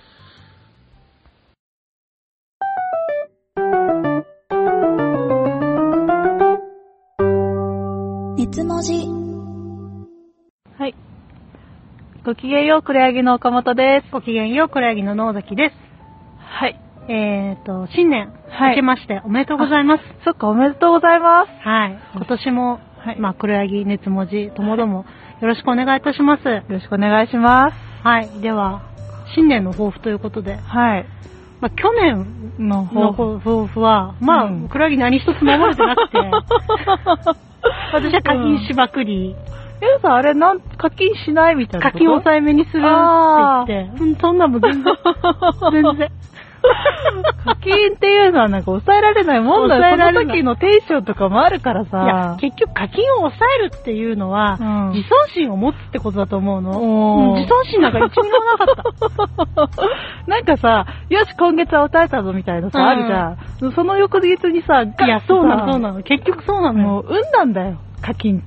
熱文字。 はい。ごきげんよう、黒柳の岡本です。ごきげんよう、黒柳の野崎です。はい。えーと、新年、はい、明けましておめでとうございます。そっか、おめでとうございます。はい。今年も、はい、まあ、黒柳熱文字ともどもよろしくお願いいたします。よろしくお願いします。はい。では、新年の抱負ということで、はい。まあ、去年の抱負は、まあ、うん、黒柳何一つ守れてなくて、私は課金しまくり、えー、さ、あれ、なん、課金しないみたいなこと？課金抑えめにするって言って、うん、そんなも全然、全然。課金っていうのはなんか抑えられないもんだよ。その時のテンションとかもあるからさ。いや、結局課金を抑えるっていうのは、うん、自尊心を持つってことだと思うの。うん、自尊心なんか一ミリもなかった。なんかさ、よし、今月は抑えたぞみたいなさ、うん、あるじゃん。その翌日にさ、いや、そうなの、そうなの。結局そうなの。もう、運なんだよ。課金って。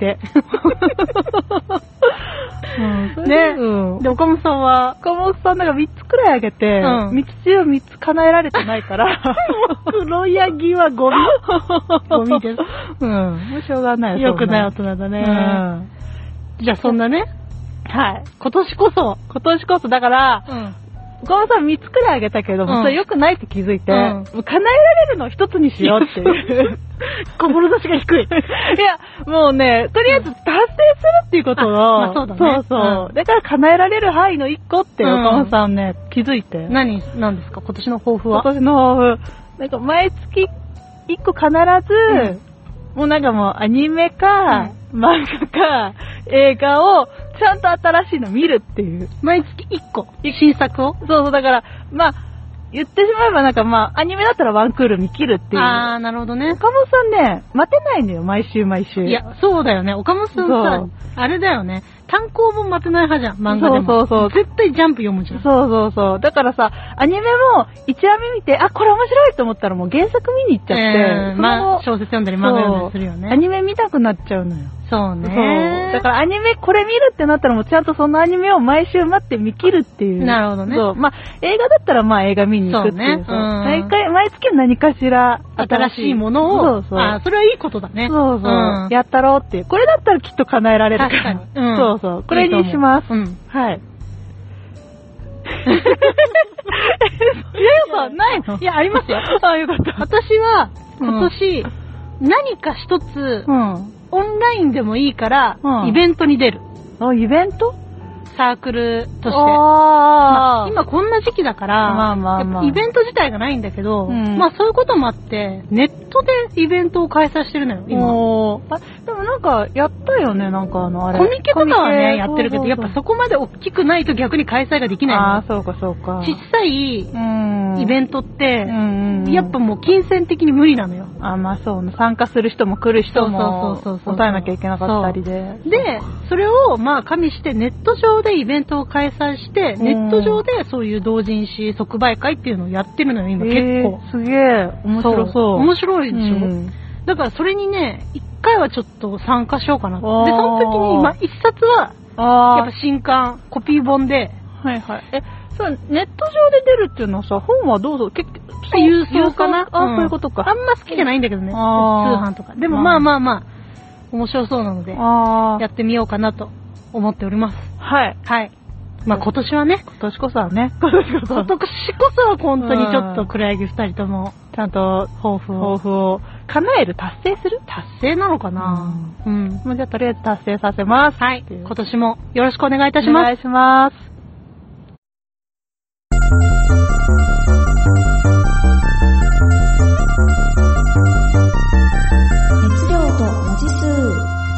うん、ね、うん。で、岡本さんは、岡本さんなんかみっつくらいあげて、うん、みっつ中みっつ叶えられてないから、黒柳はゴミ。ゴミです。うん。もうしょうがない。よくない大人だね。うん。じゃあそんなね、はい。今年こそ、今年こそ、だから、うん、岡本さんみっつくらいあげたけども、うん、それ良くないって気づいて、うん、もう叶えられるのを一つにしようっていう。志が低い。いや、もうね、とりあえず達成っていうことを、 まあそうだね。 そうそう。うん、だから叶えられる範囲の一個って岡本さんね、気づいて。 何、何ですか今年の抱負は？ 今年の抱負。なんか毎月一個必ず、うん、もうなんかもうアニメか、うん、漫画か、映画をちゃんと新しいの見るっていう。 毎月一個新作を？ そうそう、だから、まあ、言ってしまえばなんかまあ、アニメだったらワンクール見切るっていう。 あー、なるほどね。 岡本さんね、待てないのよ、毎週毎週。 いや、そうだよね。岡本さんさ、あれだよね。単行本待てない派じゃん、漫画でも。 そうそうそう。 絶対ジャンプ読むじゃん。 そうそうそう。だからさ、アニメもいちわめ見て、あ、これ面白いと思ったらもう原作見に行っちゃって。 えー、まあ、小説読んだり漫画読んだりするよね。 アニメ見たくなっちゃうのよ。 そうね。 そう。だからアニメこれ見るってなったらもうちゃんとそのアニメを毎週待って見切るっていう。 なるほどね。 そう。まあ、映画だったらまあ映画見に行くっていう。そうね。うん。毎回、毎月何かしら新しいものを。そうそう。あ、それはいいことだね。 そうそう。うん、やったろうっていう。これだったらきっと叶えられるから。確かに。うん。そうそう。これにします。うん。はい。いや、ないの？ いや、ありますよ。 あ、よかった。 私は、今年、うん、何か一つ、うん、オンラインでもいいから、うん、イベントに出る。 あ、イベント？ サークルとして。 あ、 まあ、今こんな時期だから、 まあまあまあ、 イベント自体がないんだけど、うん、まあそういうこともあって、ネットでイベントを開催してるのよ、今。 あ、でもなんか、やったよね、なんかあの、あれ。 コミケとかはね、やってるけど、やっぱそこまで大きくないと逆に開催ができないの。 ああ、そうかそうか。 小さいイベントって、やっぱもう金銭的に無理なのよ。 あ、まあそうね。参加する人も来る人も、そうそうそうそう。答えなきゃいけなかったりで。 で、それをまあ加味してネット上でイベントを開催して、ネット上でそういう同人誌即売会っていうのをやってるのよ、今結構。 えー、すげえ、面白そう。そう面白いでしょ、うん、だからそれにね、一回はちょっと参加しようかな。で、その時に、まあ、一冊は、やっぱ新刊、コピー本で。 はいはい。え、そう、ネット上で出るっていうのはさ、本はどうぞ、結構、 郵送かな。 あ、うん、そういうことか。 あんま好きじゃないんだけどね。通販とか。でもまあまあまあ、面白そうなので、やってみようかなと思っております。 はい。 はい。まあ今年はね。 今年こそはね。 今年こそは。今年こそは本当にちょっと黒柳二人とも、 ちゃんと抱負を、抱負を叶える、達成する達成なのかな、 うん、うん。もうじゃあとりあえず達成させます。 はい。今年もよろしくお願いいたします。お願いします。 熱量と文字数。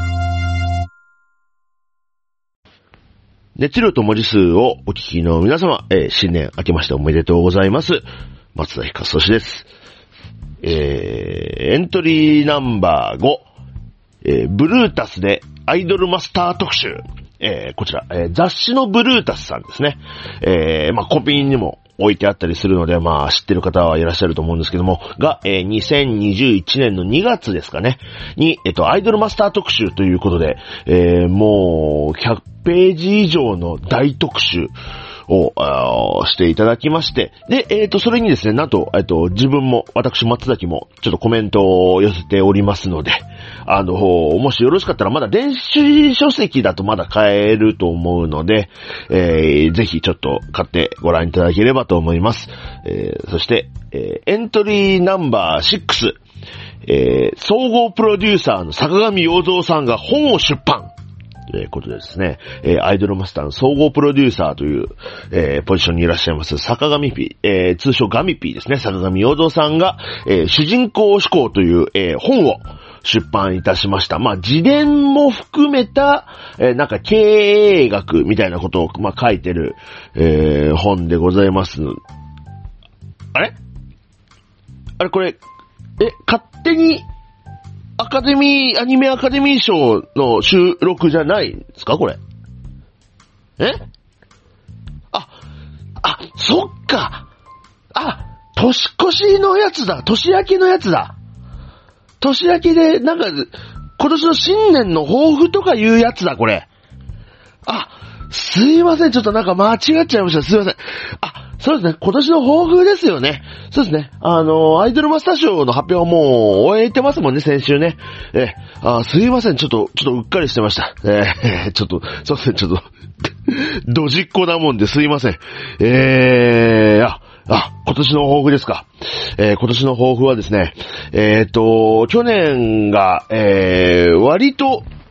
熱量と文字数をお聞きの皆様、えー、新年明けましておめでとうございます。松田ひかそしです。えー、エントリーナンバーご、えー、ブルータスでアイドルマスター特集。えー、こちら、えー、雑誌のブルータスさんですね。えー、まあ、コピーにも置いてあったりするので、まあ、知ってる方はいらっしゃると思うんですけども、が、えー、にせんにじゅういちねんのにがつですかね、に、えっと、アイドルマスター特集ということで、えー、もう、ひゃくページ以上の大特集をしていただきまして、で、えっと、それにですね、なんと、えっと、自分も、私、松崎も、ちょっとコメントを寄せておりますので、あの、もしよろしかったら、まだ電子書籍だとまだ買えると思うので、えー、ぜひちょっと買ってご覧いただければと思います。えー、そして、えー、エントリーナンバーろく、えー、総合プロデューサーの坂上洋三さんが本を出版。ということでですね、えー、アイドルマスターの総合プロデューサーという、えー、ポジションにいらっしゃいます坂上 P、えー、通称ガミ P ですね、坂上洋三さんが、えー、主人公志向という、えー、本を出版いたしました。まあ、自伝も含めた、えー、なんか経営学みたいなことを、まあ、書いてる、えー、本でございます。あれあれこれ、え、勝手に、アカデミー、アニメアカデミー賞の収録じゃないんですかこれ。えあ、あ、そっか。あ、年越しのやつだ。年明けのやつだ。年明けで、なんか、今年の新年の抱負とかいうやつだ、これ。あ、すいません。ちょっとなんか間違っちゃいました。すいません。あ、そうですね。今年の抱負ですよね。そうですね。あの、アイドルマスター賞の発表はもう終えてますもんね、先週ね。え、あ、すいません。ちょっと、ちょっとうっかりしてました。えー、ちょっと、そうですね。ちょっと、ドジっ子なもんですいません。えー、あ、あ、今年の抱負ですか。えー、今年の抱負はですね、えーと、去年が、えー、割と、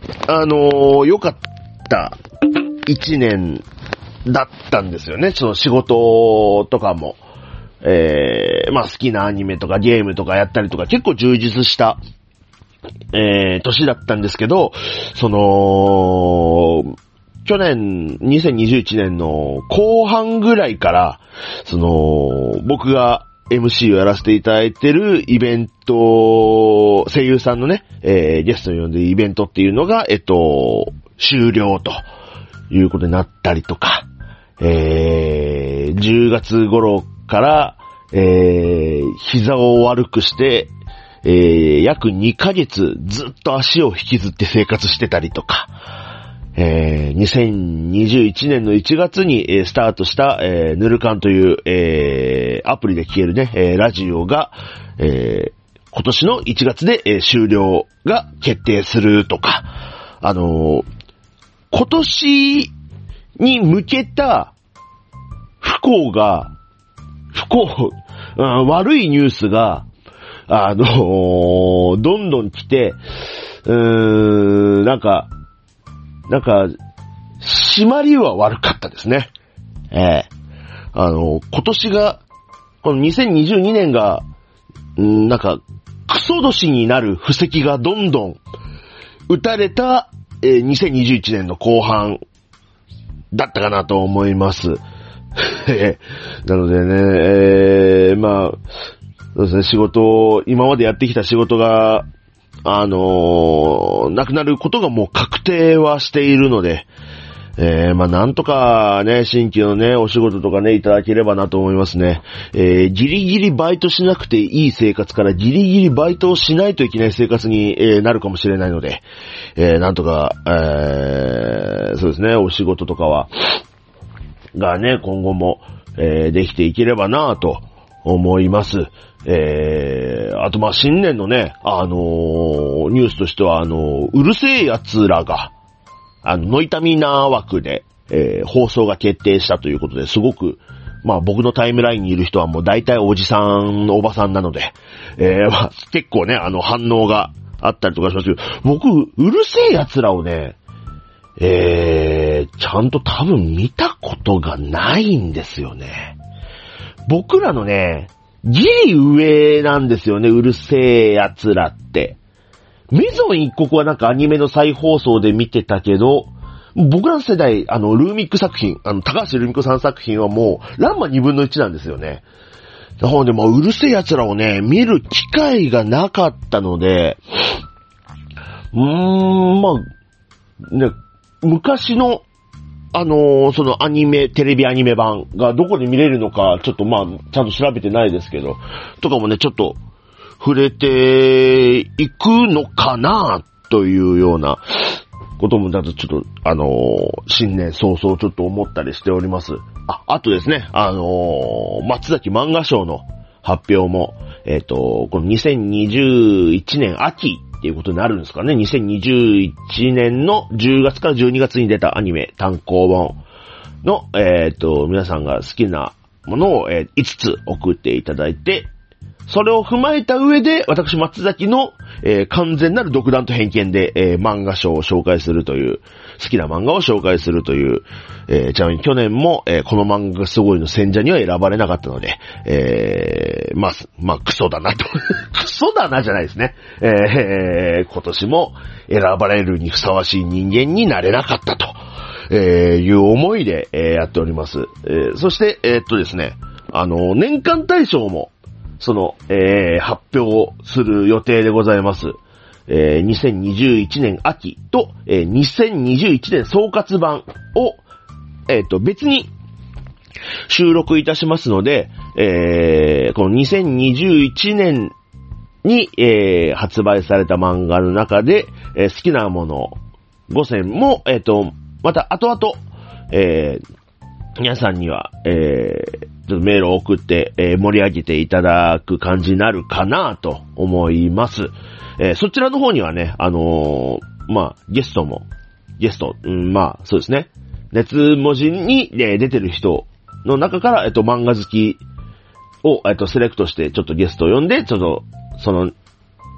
あのー、良かった一年だったんですよね。その仕事とかも。えー、まあ好きなアニメとかゲームとかやったりとか結構充実した、えー、年だったんですけど、その、去年、にせんにじゅういちねんの後半ぐらいから、その、僕が エムシー をやらせていただいてるイベント、声優さんのね、えー、ゲストに呼んでイベントっていうのが、えっと、終了ということになったりとか、えー、じゅうがつ頃から、えー、膝を悪くして、えー、約にかげつずっと足を引きずって生活してたりとか、えー、にせんにじゅういちねんのいちがつに、えー、スタートした、えー、ヌルカンという、えー、アプリで聴けるね、えー、ラジオが、えー、今年のいちがつで、えー、終了が決定するとか、あのー、今年に向けた不幸が、不幸、うん、悪いニュースが、あのー、どんどん来て、うーん、なんか、なんか、締まりは悪かったですね。ええあの、今年が、このにせんにじゅうにねんが、んなんか、クソ年になる布石がどんどん打たれた、えー、にせんにじゅういちねんの後半だったかなと思います。なのでね、えー、まあ、そうですね、仕事、今までやってきた仕事が、あのー、なくなることがもう確定はしているので、えー、まあなんとかね、新規のね、お仕事とかね、いただければなと思いますね。えー、ギリギリバイトしなくていい生活からギリギリバイトをしないといけない生活に、えー、なるかもしれないので、えー、なんとか、えー、そうですね、お仕事とかは、がね、今後も、えー、できていければなと思います。えー、あとまあ新年のね、あのー、ニュースとしては、あのー、うるせえ奴らが、あの、ノイタミナ枠で、えー、放送が決定したということで、すごく、まあ僕のタイムラインにいる人はもう大体おじさん、おばさんなので、えー、まあ結構ね、あの反応があったりとかしますけど、僕、うるせえ奴らをね、えー、ちゃんと多分見たことがないんですよね。僕らのね、ギリ上なんですよね、うるせえ奴らって。メゾン一国はなんかアニメの再放送で見てたけど、僕らの世代、あの、ルーミック作品、あの、高橋ルーミックさん作品はもう、ランマにぶんのいちなんですよね。なので、もううるせえ奴らをね、見る機会がなかったので、うーん、まあ、ね、昔の、あのー、そのアニメ、テレビアニメ版がどこで見れるのか、ちょっとまあ、ちゃんと調べてないですけど、とかもね、ちょっと、触れていくのかな、というようなことも、だとちょっと、あのー、新年早々ちょっと思ったりしております。あ、あとですね、あのー、松崎漫画賞の発表も、えっと、このにせんにじゅういちねん秋、っていうことになるんですかね。にせんにじゅういちねんのじゅうがつからじゅうにがつに出たアニメ単行本の、えっと、皆さんが好きなものを、えー、いつつ送っていただいて、それを踏まえた上で、私松崎の、えー、完全なる独断と偏見で、えー、漫画賞を紹介するという、好きな漫画を紹介するという、えー、ちなみに去年も、えー、この漫画がすごいの選者には選ばれなかったので、えー、まあ、まあ、クソだなと。クソだなじゃないですね。えー、今年も選ばれるにふさわしい人間になれなかったと、えー、いう思いで、えー、やっております。えー、そして、えー、っとですね、あの、年間大賞も、その、えー、発表する予定でございます。えー、にせんにじゅういちねん秋と、えー、にせんにじゅういちねん総括版を、えっと、別に収録いたしますので、えー、このにせんにじゅういちねんに、えー、発売された漫画の中で、えー、好きなものごせんも、えっと、また後々、えー、皆さんには、えー、ちょっとメールを送って、えー、盛り上げていただく感じになるかなと思います。えー、そちらの方にはね、あのー、まあ、ゲストも、ゲスト、うん、まあ、そうですね。熱文字に、えー、出てる人の中から、えっと、漫画好きを、えっと、セレクトして、ちょっとゲストを呼んで、ちょっと、その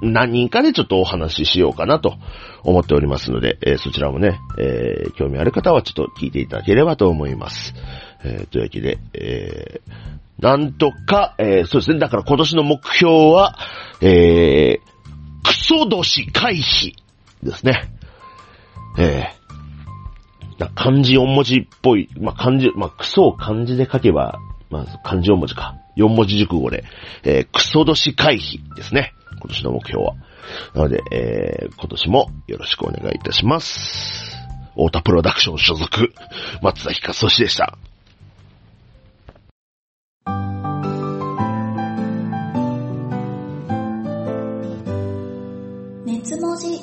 何人かでちょっとお話ししようかなと思っておりますので、えー、そちらもね、えー、興味ある方はちょっと聞いていただければと思います。えー、というわけで、えー、なんとか、えー、そうですね、だから今年の目標は、えー、クソ年回避ですね。えー、漢字よん文字っぽい、まあ、漢字、まあ、クソを漢字で書けば、まあ、漢字よん文字か。よん文字熟語で、えー、クソ年回避ですね。今年の目標は。なので、えー、今年もよろしくお願いいたします。太田プロダクション所属、松崎勝利でした。 熱文字。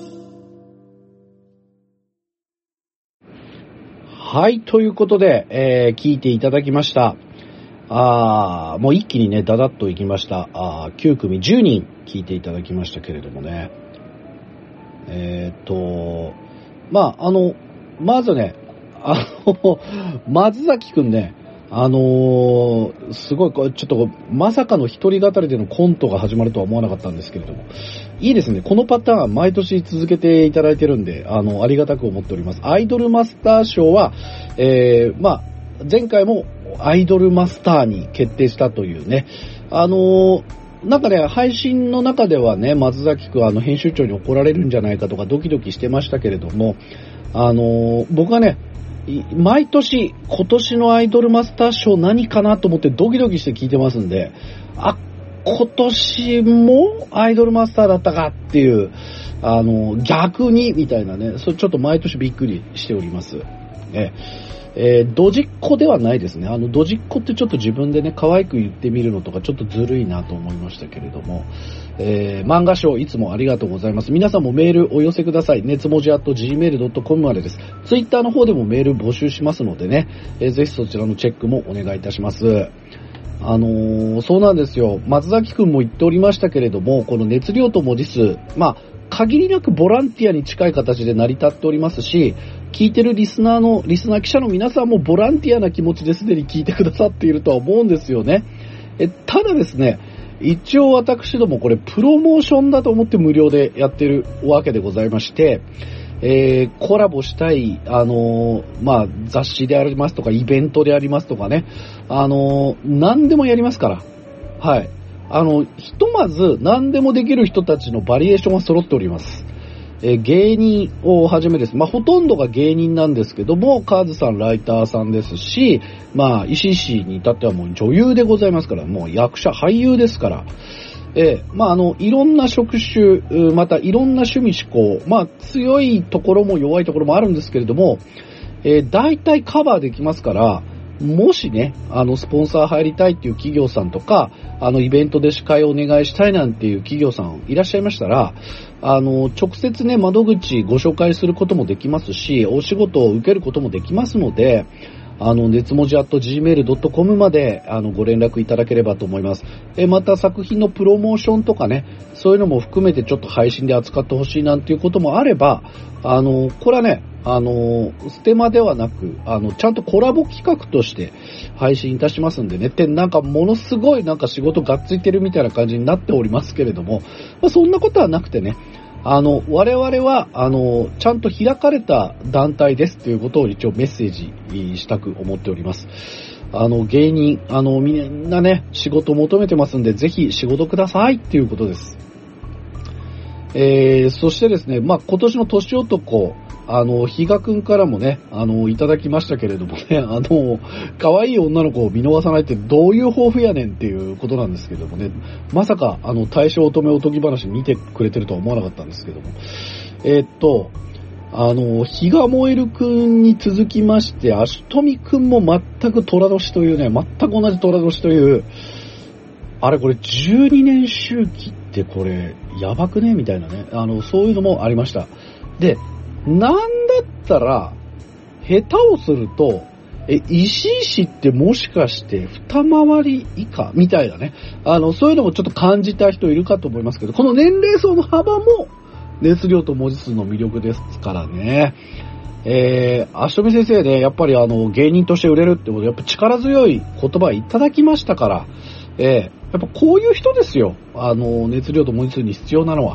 はい、ということで、えー、聞いていただきました。あー、もう一気にね、だだっといきました。あー、きゅう組じゅうにん聞いていただきましたけれどもね。えーっと、まあ、あの、まずね、あの、松崎くんね、あのー、すごい、ちょっと、まさかの一人語りでのコントが始まるとは思わなかったんですけれども、いいですね。このパターン毎年続けていただいてるんで、あの、ありがたく思っております。アイドルマスター賞は、えー、まあ、前回もアイドルマスターに決定したというね、あのー、なんかね、配信の中ではね、松崎くん、あの、編集長に怒られるんじゃないかとかドキドキしてましたけれども、あのー、僕はね、毎年、今年のアイドルマスター賞何かなと思ってドキドキして聞いてますんで、あ、今年もアイドルマスターだったかっていう、あの、逆にみたいなね、それちょっと毎年びっくりしております。ええー、ドジっ子ではないですね。あの、ドジっ子ってちょっと自分でね、可愛く言ってみるのとかちょっとずるいなと思いましたけれども、えー、漫画賞いつもありがとうございます。皆さんもメールお寄せください。熱文字 アットジーメールドットコム までです。ツイッターの方でもメール募集しますのでね、えー、ぜひそちらのチェックもお願いいたします。あのー、そうなんですよ。松崎くんも言っておりましたけれども、この熱量と文字数、まあ、限りなくボランティアに近い形で成り立っておりますし、聞いてるリスナーの、リスナー記者の皆さんもボランティアな気持ちですでに聞いてくださっているとは思うんですよね。え、ただですね、一応私どもこれプロモーションだと思って無料でやってるわけでございまして、えー、コラボしたい、あのー、まあ、雑誌でありますとか、イベントでありますとかね、あのー、何でもやりますから。はい。あの、ひとまず何でもできる人たちのバリエーションは揃っております。えー、芸人をはじめです。まあ、ほとんどが芸人なんですけども、カーズさんライターさんですし、まあ、石井氏に至ってはもう女優でございますから、もう役者、俳優ですから、えー、まあ、あの、いろんな職種、またいろんな趣味思考、まあ、強いところも弱いところもあるんですけれども、えー、大体カバーできますから、もしね、あの、スポンサー入りたいっていう企業さんとか、あの、イベントで司会をお願いしたいなんていう企業さんいらっしゃいましたら、あの、直接ね、窓口ご紹介することもできますし、お仕事を受けることもできますので、あの、熱文字 アットジーメールドットコム まで、あの、ご連絡いただければと思います。え、また作品のプロモーションとかね、そういうのも含めてちょっと配信で扱ってほしいなんていうこともあれば、あの、これはね、あの、ステマではなく、あの、ちゃんとコラボ企画として配信いたしますんでね、ってなんかものすごいなんか仕事がっついてるみたいな感じになっておりますけれども、まあ、そんなことはなくてね、あの、我々は、あの、ちゃんと開かれた団体ですということを一応メッセージしたく思っております。あの、芸人、あの、みんなね、仕事を求めてますんで、ぜひ仕事くださいっていうことです。えー、そしてですね、まあ、今年の年男、あの、比嘉くんからもね、あの、いただきましたけれどもね、あの、可愛い女の子を見逃さないってどういう抱負やねんっていうことなんですけどもね、まさか、あの、大正乙女おとぎ話見てくれてるとは思わなかったんですけども、えー、っと、あの、比嘉燃えるくんに続きまして、足富くんも全く虎年というね、全く同じ虎年という、あれこれじゅうにねん周期ってこれ、やばくねみたいなね、あの、そういうのもありました。で、なんだったら、下手をすると、え、石井氏ってもしかして二回り以下みたいなね。あの、そういうのもちょっと感じた人いるかと思いますけど、この年齢層の幅も熱量と文字数の魅力ですからね。えー、足富先生ね、やっぱりあの、芸人として売れるってことで、やっぱ力強い言葉いただきましたから、えー、やっぱこういう人ですよ。あの、熱量と文字数に必要なのは。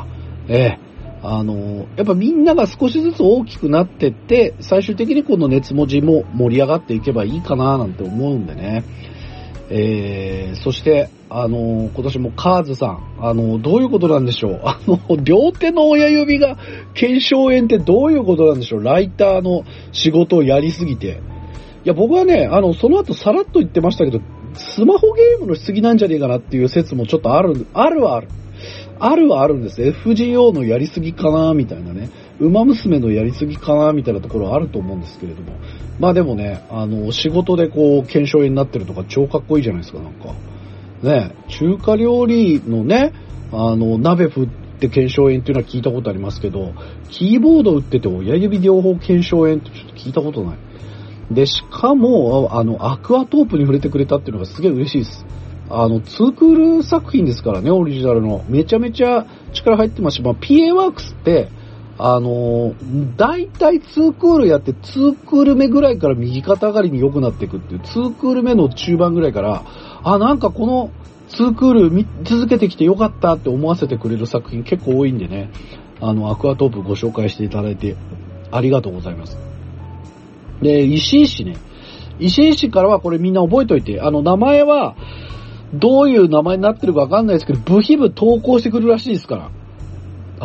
ええ、あの、やっぱみんなが少しずつ大きくなってって、最終的にこの熱文字も盛り上がっていけばいいかななんて思うんでね。えー、そして、あの、今年もカーズさん、あの、どういうことなんでしょう。あの、両手の親指が腱鞘炎ってどういうことなんでしょう。ライターの仕事をやりすぎて。いや、僕はね、あの、その後さらっと言ってましたけど、スマホゲームのしすぎなんじゃねえかなっていう説もちょっとある、あるはある。あるはあるんです。エフジーオー のやりすぎかなみたいなね。馬娘のやりすぎかなみたいなところはあると思うんですけれども。まあでもね、あの、仕事でこう、腱鞘炎になってるとか超かっこいいじゃないですか、なんか。ね、中華料理のね、あの、鍋振って腱鞘炎っていうのは聞いたことありますけど、キーボード打ってて親指両方腱鞘炎ってちょっと聞いたことない。で、しかも、あの、アクアトープに触れてくれたっていうのがすげえ嬉しいです。あの、ツークール作品ですからね、オリジナルの。めちゃめちゃ力入ってますし、まあ、ピーエー ワークスって、あの、大体ツークールやって、ツークール目ぐらいから右肩上がりに良くなっていくっていう、ツークール目の中盤ぐらいから、あ、なんかこのツークール見続けてきて良かったって思わせてくれる作品結構多いんでね、あの、アクアトープご紹介していただいて、ありがとうございます。で、石井市ね。石井市からはこれみんな覚えておいて、あの、名前は、どういう名前になってるかわかんないですけど、部費部投稿してくるらしいですから。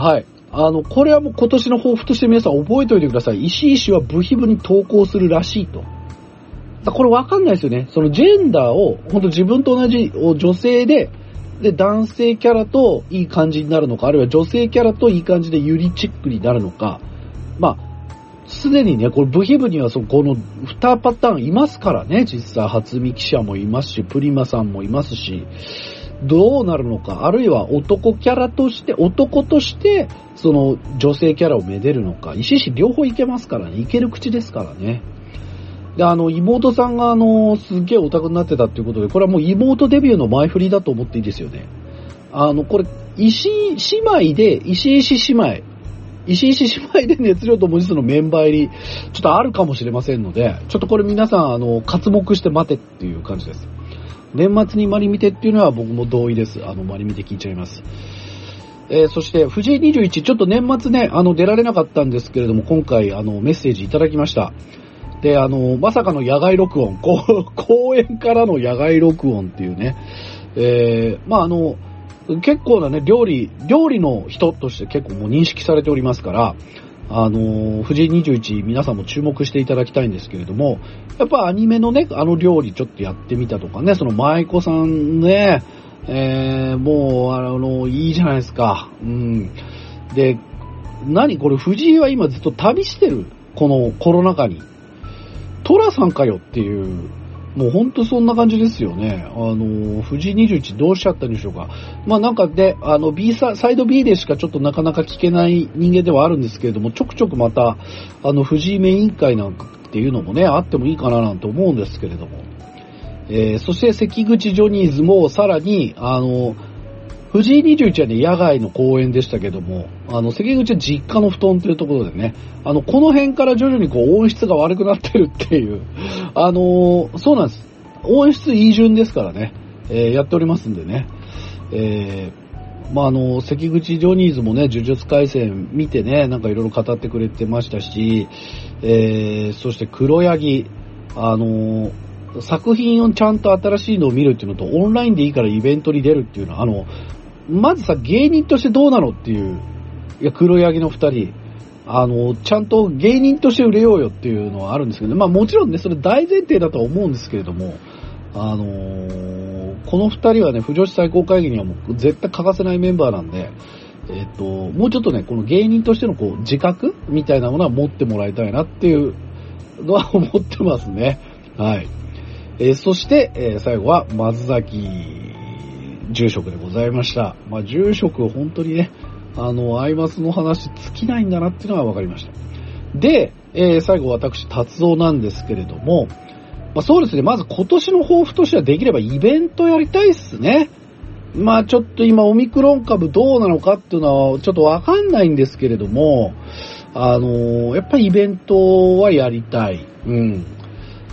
はい。あの、これはもう今年の抱負として皆さん覚えておいてください。石井市は部費部に投稿するらしいと。だこれわかんないですよね。そのジェンダーを、ほんと自分と同じ女性で、で、男性キャラといい感じになるのか、あるいは女性キャラといい感じでユリチックになるのか。まあ、すでにね、これ部費部にはそこのにパターンいますからね、実際、初見記者もいますし、プリマさんもいますし、どうなるのか、あるいは男キャラとして、男として、その女性キャラをめでるのか、石井市両方いけますからね、いける口ですからね。で、あの、妹さんがあの、すっげえオタクになってたっていうことで、これはもう妹デビューの前振りだと思っていいですよね。あの、これ、石井姉妹で、石井市姉妹、石井市姉妹で熱量と文字数のメンバー入り、ちょっとあるかもしれませんので、ちょっとこれ皆さん、あの、刮目して待てっていう感じです。年末にマリ見てっていうのは僕も同意です。あの、マリ見て聞いちゃいます。えー、そして、藤井にじゅういち、ちょっと年末ね、あの、出られなかったんですけれども、今回、あの、メッセージいただきました。で、あの、まさかの野外録音、公園からの野外録音っていうね、えー、まあ、あの、結構なね、料理、料理の人として結構もう認識されておりますから、あの、藤井にじゅういち皆さんも注目していただきたいんですけれども、やっぱアニメのね、あの料理ちょっとやってみたとかね、その舞妓さんね、えー、もう、あの、いいじゃないですか。うん。で、何これ、藤井は今ずっと旅してる。このコロナ禍に。トラさんかよっていう、もうほんとそんな感じですよね。あの、藤井にじゅういちどうしちゃったんでしょうか。まあなんかで、あの B サ、サイド B でしかちょっとなかなか聞けない人間ではあるんですけれども、ちょくちょくまた、あの、藤井メイン会なんかっていうのもね、あってもいいかななんて思うんですけれども。えー、そして関口ジョニーズもさらに、あの、藤井にじゅういちはね、野外の公演でしたけども、あの、関口は実家の布団というところでね、あの、この辺から徐々にこう音質が悪くなってるっていう、あのー、そうなんです。音質いい順ですからね、えー、やっておりますんでね、えー、まあ、あの、関口ジョニーズもね、呪術廻戦見てね、なんかいろいろ語ってくれてましたし、えー、そして黒柳、あのー、作品をちゃんと新しいのを見るっていうのと、オンラインでいいからイベントに出るっていうのは、あの、まずさ、芸人としてどうなのっていう、いや、黒柳の二人、あの、ちゃんと芸人として売れようよっていうのはあるんですけど、まあもちろんね、それ大前提だとは思うんですけれども、あのー、この二人はね、不女子最高会議にはもう絶対欠かせないメンバーなんで、えっと、もうちょっとね、この芸人としてのこう、自覚みたいなものは持ってもらいたいなっていうのは思ってますね。はい。えー、そして、えー、最後は松崎住職でございました。まあ、住職本当にね、あの、アイマスの話尽きないんだなっていうのは分かりました。で、えー、最後私、達夫なんですけれども、まあ、そうですね、まず今年の抱負としてはできればイベントやりたいっすね。まあちょっと今オミクロン株どうなのかっていうのはちょっと分かんないんですけれども、あのー、やっぱりイベントはやりたい。うん。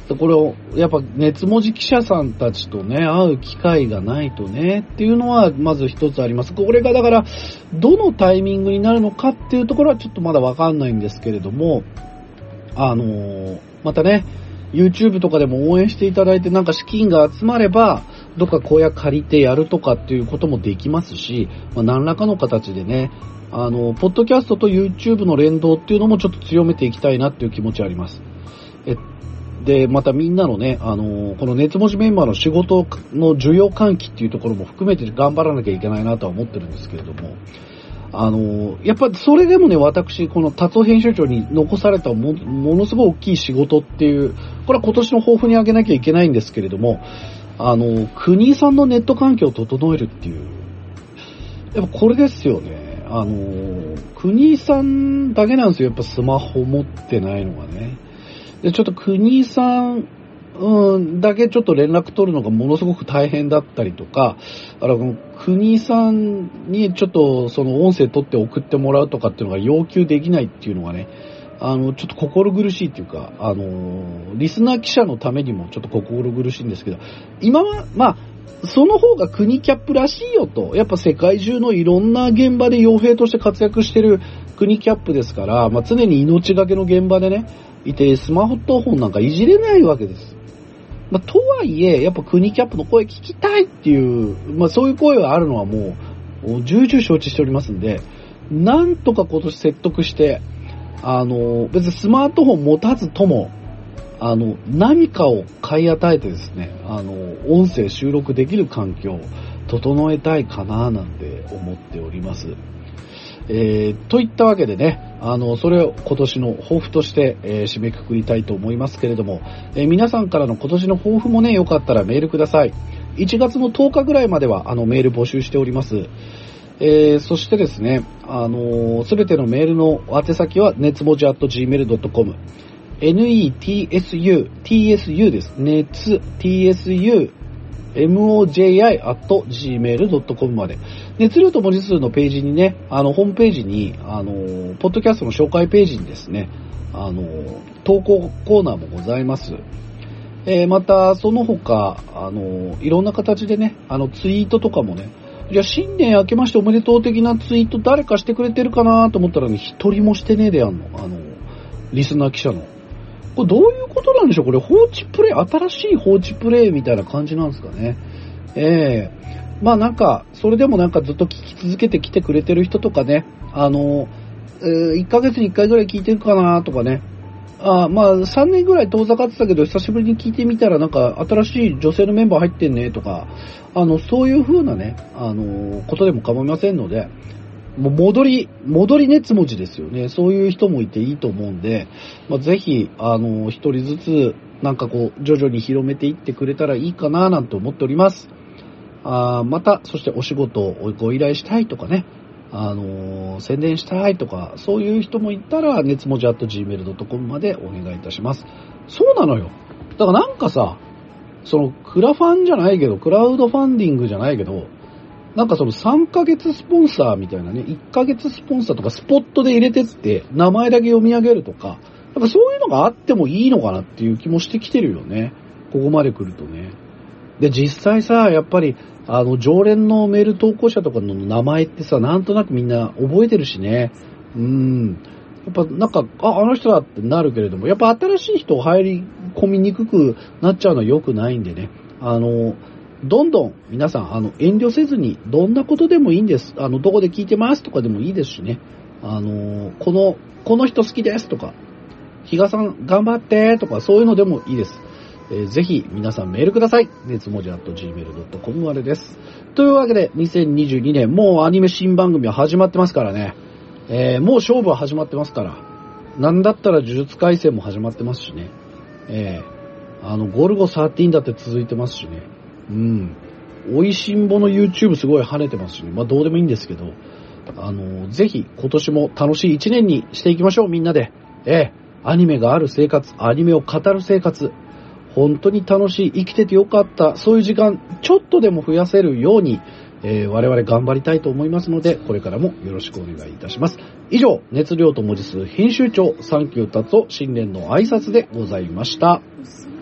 これを、やっぱ熱文字記者さんたちとね、会う機会がないとね、っていうのはまず一つあります。これがだから、どのタイミングになるのかっていうところはちょっとまだわかんないんですけれども、あのー、またね、YouTube とかでも応援していただいてなんか資金が集まれば、どっか小屋借りてやるとかっていうこともできますし、まあ、何らかの形でね、あの、ポッドキャストと YouTube の連動っていうのもちょっと強めていきたいなっていう気持ちあります。えで、またみんなのね、あの、この熱文字メンバーの仕事の需要喚起っていうところも含めて頑張らなきゃいけないなとは思ってるんですけれども、あの、やっぱりそれでもね、私、この達夫編集長に残されたも、ものすごい大きい仕事っていう、これは今年の抱負にあげなきゃいけないんですけれども、あの、国さんのネット環境を整えるっていう、やっぱこれですよね。あの、国さんだけなんですよ。やっぱスマホ持ってないのがね。で、ちょっと国さん、うん、だけちょっと連絡取るのがものすごく大変だったりとか、あの、国さんにちょっとその音声取って送ってもらうとかっていうのが要求できないっていうのがね、あの、ちょっと心苦しいっていうか、あの、リスナー記者のためにもちょっと心苦しいんですけど、今は、まあ、その方が国キャップらしいよと、やっぱ世界中のいろんな現場で傭兵として活躍してる国キャップですから、まあ、常に命がけの現場でね、いて、スマホとフォンなんかいじれないわけです。まあ、とはいえ、やっぱ国キャップの声聞きたいっていう、まあ、そういう声があるのはもう、重々承知しておりますんで、なんとか今年説得して、あの、別にスマートフォン持たずとも、あの、何かを買い与えてですね、あの、音声収録できる環境を整えたいかななんて思っております。えー、といったわけでね、あの、それを今年の抱負として、えー、締めくくりたいと思いますけれども、えー、皆さんからの今年の抱負もね、よかったらメールください。いちがつのとおかぐらいまでは、あの、メール募集しております。えー、そしてですね、あの、すべてのメールの宛先は、熱文字 アットジーメールドットコム。ネツ、tsu です。熱、tsu、moji アット ジーメールドットコム まで。熱量と文字数のページにね、あの、ホームページに、あの、ポッドキャストの紹介ページにですね、あの、投稿コーナーもございます。えー、また、その他、あの、いろんな形でね、あの、ツイートとかもね、じゃあ新年明けましておめでとう的なツイート誰かしてくれてるかなと思ったらね、一人もしてねえでやんの。あの、リスナー記者の。これどういうことなんでしょうこれ放置プレイ、新しい放置プレイみたいな感じなんですかね。ええー、まあなんか、それでもなんかずっと聞き続けてきてくれてる人とかね、あの、えー、いっかげつにいっかいぐらい聞いてるかなとかね。あまあさんねんぐらい遠ざかってたけど久しぶりに聞いてみたらなんか新しい女性のメンバー入ってんねとか、あの、そういう風なね、あの、ことでも構いませんので、もう戻り、戻り熱文字ですよね。そういう人もいていいと思うんで、まあ、ぜひ、あの、一人ずつ、なんかこう、徐々に広めていってくれたらいいかな、なんて思っております。あまた、そしてお仕事をご依頼したいとかね、あの、宣伝したいとか、そういう人もいたら、熱文字 アットジーメールドットコム までお願いいたします。そうなのよ。だからなんかさ、その、クラファンじゃないけど、クラウドファンディングじゃないけど、なんかそのさんかげつスポンサーみたいなね、いっかげつスポンサーとかスポットで入れてって名前だけ読み上げるとか、やっぱそういうのがあってもいいのかなっていう気もしてきてるよね。ここまで来るとね。で、実際さ、やっぱり、あの、常連のメール投稿者とかの名前ってさ、なんとなくみんな覚えてるしね。うーん。やっぱなんか、あ、あの人だってなるけれども、やっぱ新しい人入り込みにくくなっちゃうのは良くないんでね。あの、どんどん皆さん、あの、遠慮せずに、どんなことでもいいんです。あの、どこで聞いてますとかでもいいですしね。あの、この、この人好きですとか、比嘉さん頑張ってとか、そういうのでもいいです。えー、ぜひ皆さんメールください。熱文字 アットジーメールドットコム までです。というわけで、にせんにじゅうにねん、もうアニメ新番組は始まってますからね。えー、もう勝負は始まってますから。なんだったら呪術廻戦も始まってますしね。えー、あの、ゴルゴじゅうさんだって続いてますしね。うん。おいしんぼの YouTube すごい跳ねてますしね。まあどうでもいいんですけど、あの、ぜひ今年も楽しい一年にしていきましょう、みんなで。ええ、アニメがある生活、アニメを語る生活、本当に楽しい、生きててよかった、そういう時間、ちょっとでも増やせるように、えー、我々頑張りたいと思いますので、これからもよろしくお願いいたします。以上、熱量と文字数編集長、サンキュー達夫新年の挨拶でございました。